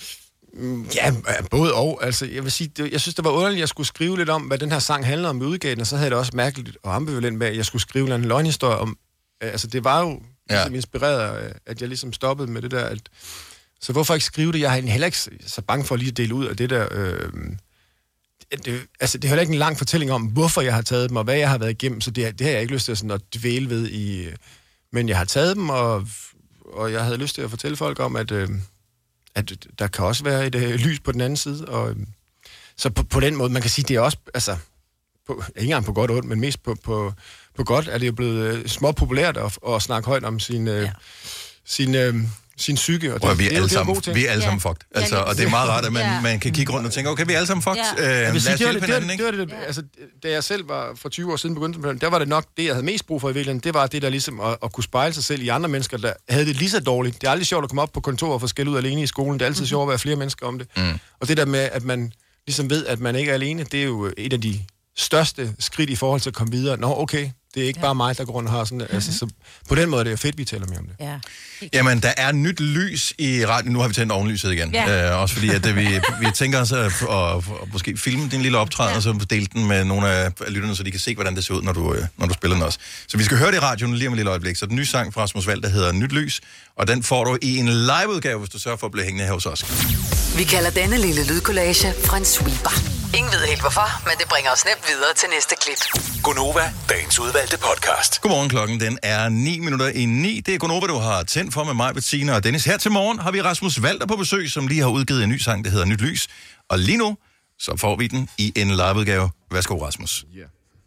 Ja, både og. Altså, jeg vil sige, det, jeg synes, det var underligt, at jeg skulle skrive lidt om, hvad den her sang handler om i udgaven, og så havde det også mærkeligt og ambivalent med, at jeg skulle skrive en løgnhistorie om... Altså, det var jo ja. ligesom inspireret af, at jeg ligesom stoppede med det der... At, så hvorfor ikke skrive det? Jeg er heller ikke så bange for at lige at dele ud af det der... Øh, det, altså, det er heller ikke en lang fortælling om, hvorfor jeg har taget dem, og hvad jeg har været igennem, så det, det har jeg ikke lyst til sådan at dvæle ved i... Men jeg har taget dem, og, og jeg havde lyst til at fortælle folk om, at... Øh, at der kan også være et øh, lys på den anden side, og øh, så på, på den måde, man kan sige, det er også, altså, på, ikke engang på godt og ondt, men mest på, på, på godt, er det jo blevet øh, småpopulært at, at snakke højt om sin, øh, ja. sin, øh, sin psyke, og det, og vi er det, alle det, sammen, det er vi er alle sammen fucked. Altså, og det er meget rart, at man, ja. man kan kigge rundt og tænke, okay, vi er alle sammen fucked. Ja. Øh, lad os sige, hjælpe hinanden, ikke? Det var det, altså, da jeg selv var for tyve år siden begyndte med der var det nok det, jeg havde mest brug for i virkeligheden. Det var det der ligesom at, at kunne spejle sig selv i andre mennesker, der havde det lige så dårligt. Det er aldrig sjovt at komme op på kontor og få skæld ud alene i skolen. Det er altid sjovt at være flere mennesker om det. Mm. Og det der med, at man ligesom ved, at man ikke er alene, det er jo et af de største skridt i forhold til at komme videre. Nå, okay, det er ikke ja. bare mig, der går rundt og har sådan mm-hmm. altså, så på den måde er det jo fedt, vi taler mere om det. Ja. Jamen, der er nyt lys i radioen. Nu har vi tændt ovenlyset igen. Ja. Øh, også fordi, at det, vi, vi tænker os at, at, at, at måske filme din lille optræden, ja. og så dele den med nogle af lytterne, så de kan se, hvordan det ser ud, når du, når du spiller den også. Så vi skal høre det i radioen lige om et lille øjeblik. Så den nye sang fra Rasmus Wald, der hedder Nyt Lys, og den får du i en liveudgave, hvis du sørger for at blive hængende her hos os. Vi kalder denne lille lydkollage en sweeper. Ingen ved helt hvorfor, men det bringer os nemt videre til næste klip. Gonova, dagens udvalgte podcast. Godmorgen, klokken den er ni minutter i ni. Det er Gonova, du har tændt for med mig, Bettina og Dennis. Her til morgen har vi Rasmus Walter på besøg, som lige har udgivet en ny sang, der hedder Nyt Lys. Og lige nu, så får vi den i en liveudgave. Værsgo, Rasmus. Yeah.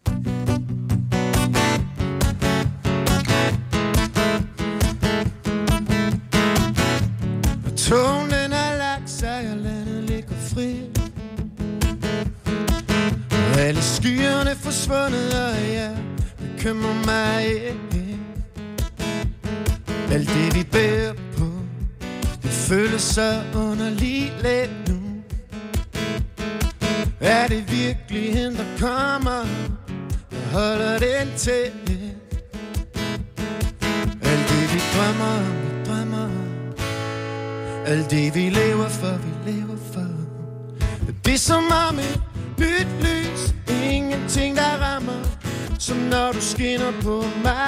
Togen den er lagt sig, og landet ligger fri. Og alle skyerne forsvundet, og jeg bekymrer mig ikke. Alt det vi bærer på, det føles så underligt nu. Er det virkeligheden, der kommer, og holder den til? Alt det vi drømmer om, vi drømmer om. Alt det vi lever for, vi lever for. Det er som om et nyt lys, ingenting der rammer, som når du skinner på mig.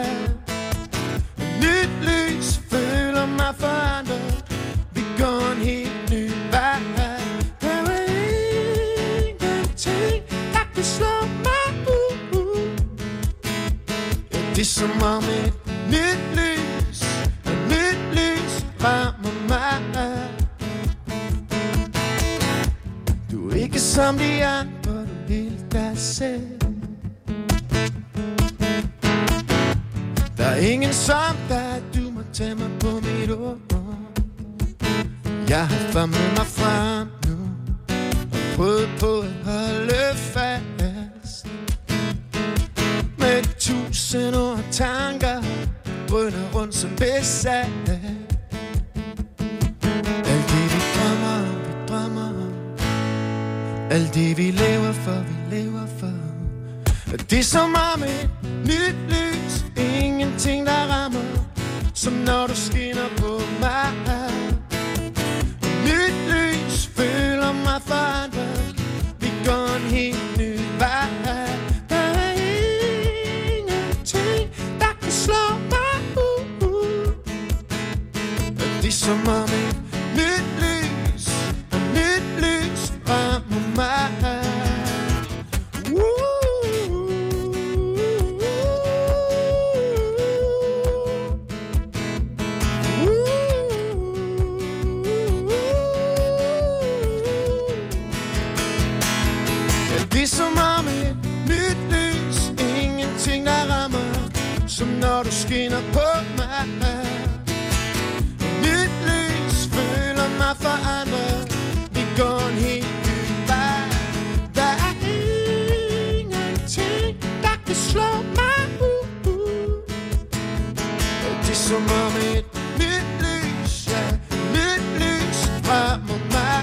Nyt lys, føler mig forandret, vi går en helt ny vej. Der er ingenting, der kan slå mig ud. Ja, det er som om et nyt lys, et nyt lys rammer mig. Du er ikke som de andre, du vil dig selv. Der er ingen som dig, du må tage mig på mit ord. Jeg har famlet mig frem nu, og prøvet på at holde fast. Med tusind ord tanker, brønder rundt som besat. Alt det vi drømmer om, vi drømmer om. Alt det vi lever for, vi lever for. Det er som om et nyt lys, ingenting der rammer, som når du skinner på mig. Nyt lys, føler mig forandret, vi går en helt ny vej. Der er ingenting, der kan slå mig ud. Det er som om et nyt lys, et nyt lys rammer mig. skinner på mig. Nyt lys føler mig forandret. Vi går en helt ny vej. Der er ingenting, der kan slå mig ud. Det er som om et nyt lys, ja, nyt lys rammer mig.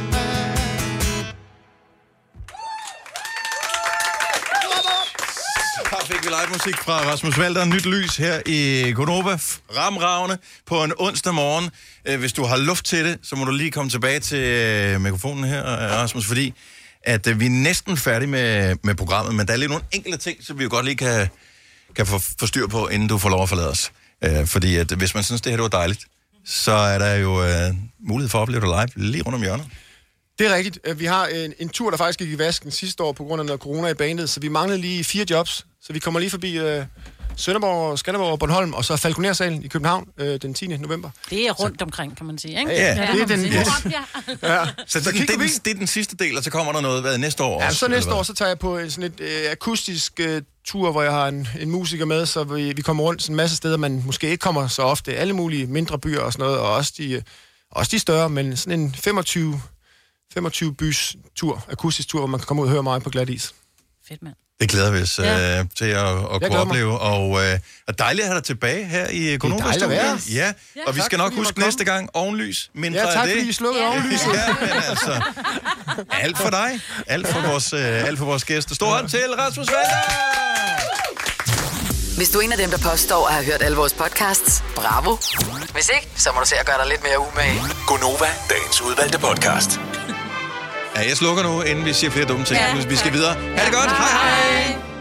Her fik vi live musik fra Rasmus Walter. Nyt lys her i Gonova. Ramravne på en onsdag morgen. Hvis du har luft til det, så må du lige komme tilbage til mikrofonen her, Rasmus, fordi at vi er næsten færdige med, med programmet, men der er lige nogle enkelte ting, som vi jo godt lige kan, kan få, få styr på, inden du får lov at forlade os. Fordi at hvis man synes, det her det var dejligt, så er der jo uh, mulighed for at opleve det live lige rundt om hjørnet. Det er rigtigt. Vi har en, en tur, der faktisk gik i vasken sidste år på grund af noget corona i bandet, så vi manglede lige fire jobs. Så vi kommer lige forbi øh, Sønderborg, Skanderborg og Bornholm, og så Falconer-salen i København øh, den tiende november. Det er rundt så omkring, kan man sige, ikke? Ja, ja, det er den. Yes. Ja. Så, så det, det, det, det er den sidste del, og så kommer der noget hvad, næste år ja, også? Så næste år, så tager jeg på en sådan et øh, akustisk øh, tur, hvor jeg har en, en musiker med, så vi, vi kommer rundt sådan en masse steder, man måske ikke kommer så ofte. Alle mulige mindre byer og sådan noget, og også de, øh, også de større, men sådan en femogtyve bys tur, akustisk tur, hvor man kan komme ud og høre mig på glat is. Fedt, mand. Det glæder vi os ja. øh, til at, at kunne opleve, og øh, er dejligt at have dig tilbage her i Gonova. Det er dejligt at være. Ja, ja, og vi skal nok huske næste gang ovenlys, mindre ja, tak, af det. fordi I slukkede ovenlyset. Ja, men altså, alt for dig, alt for vores, øh, alt for vores gæster. Stor hånd til Rasmus Walter! Hvis du er en af dem, der påstår at have hørt alle vores podcasts, bravo. Hvis ikke, så må du se at gøre dig lidt mere umage. Gonova, dagens udvalgte podcast. Ja, jeg slukker nu, inden vi siger flere dumme ting. Ja, vi skal videre. Ha' det godt. Hej hej!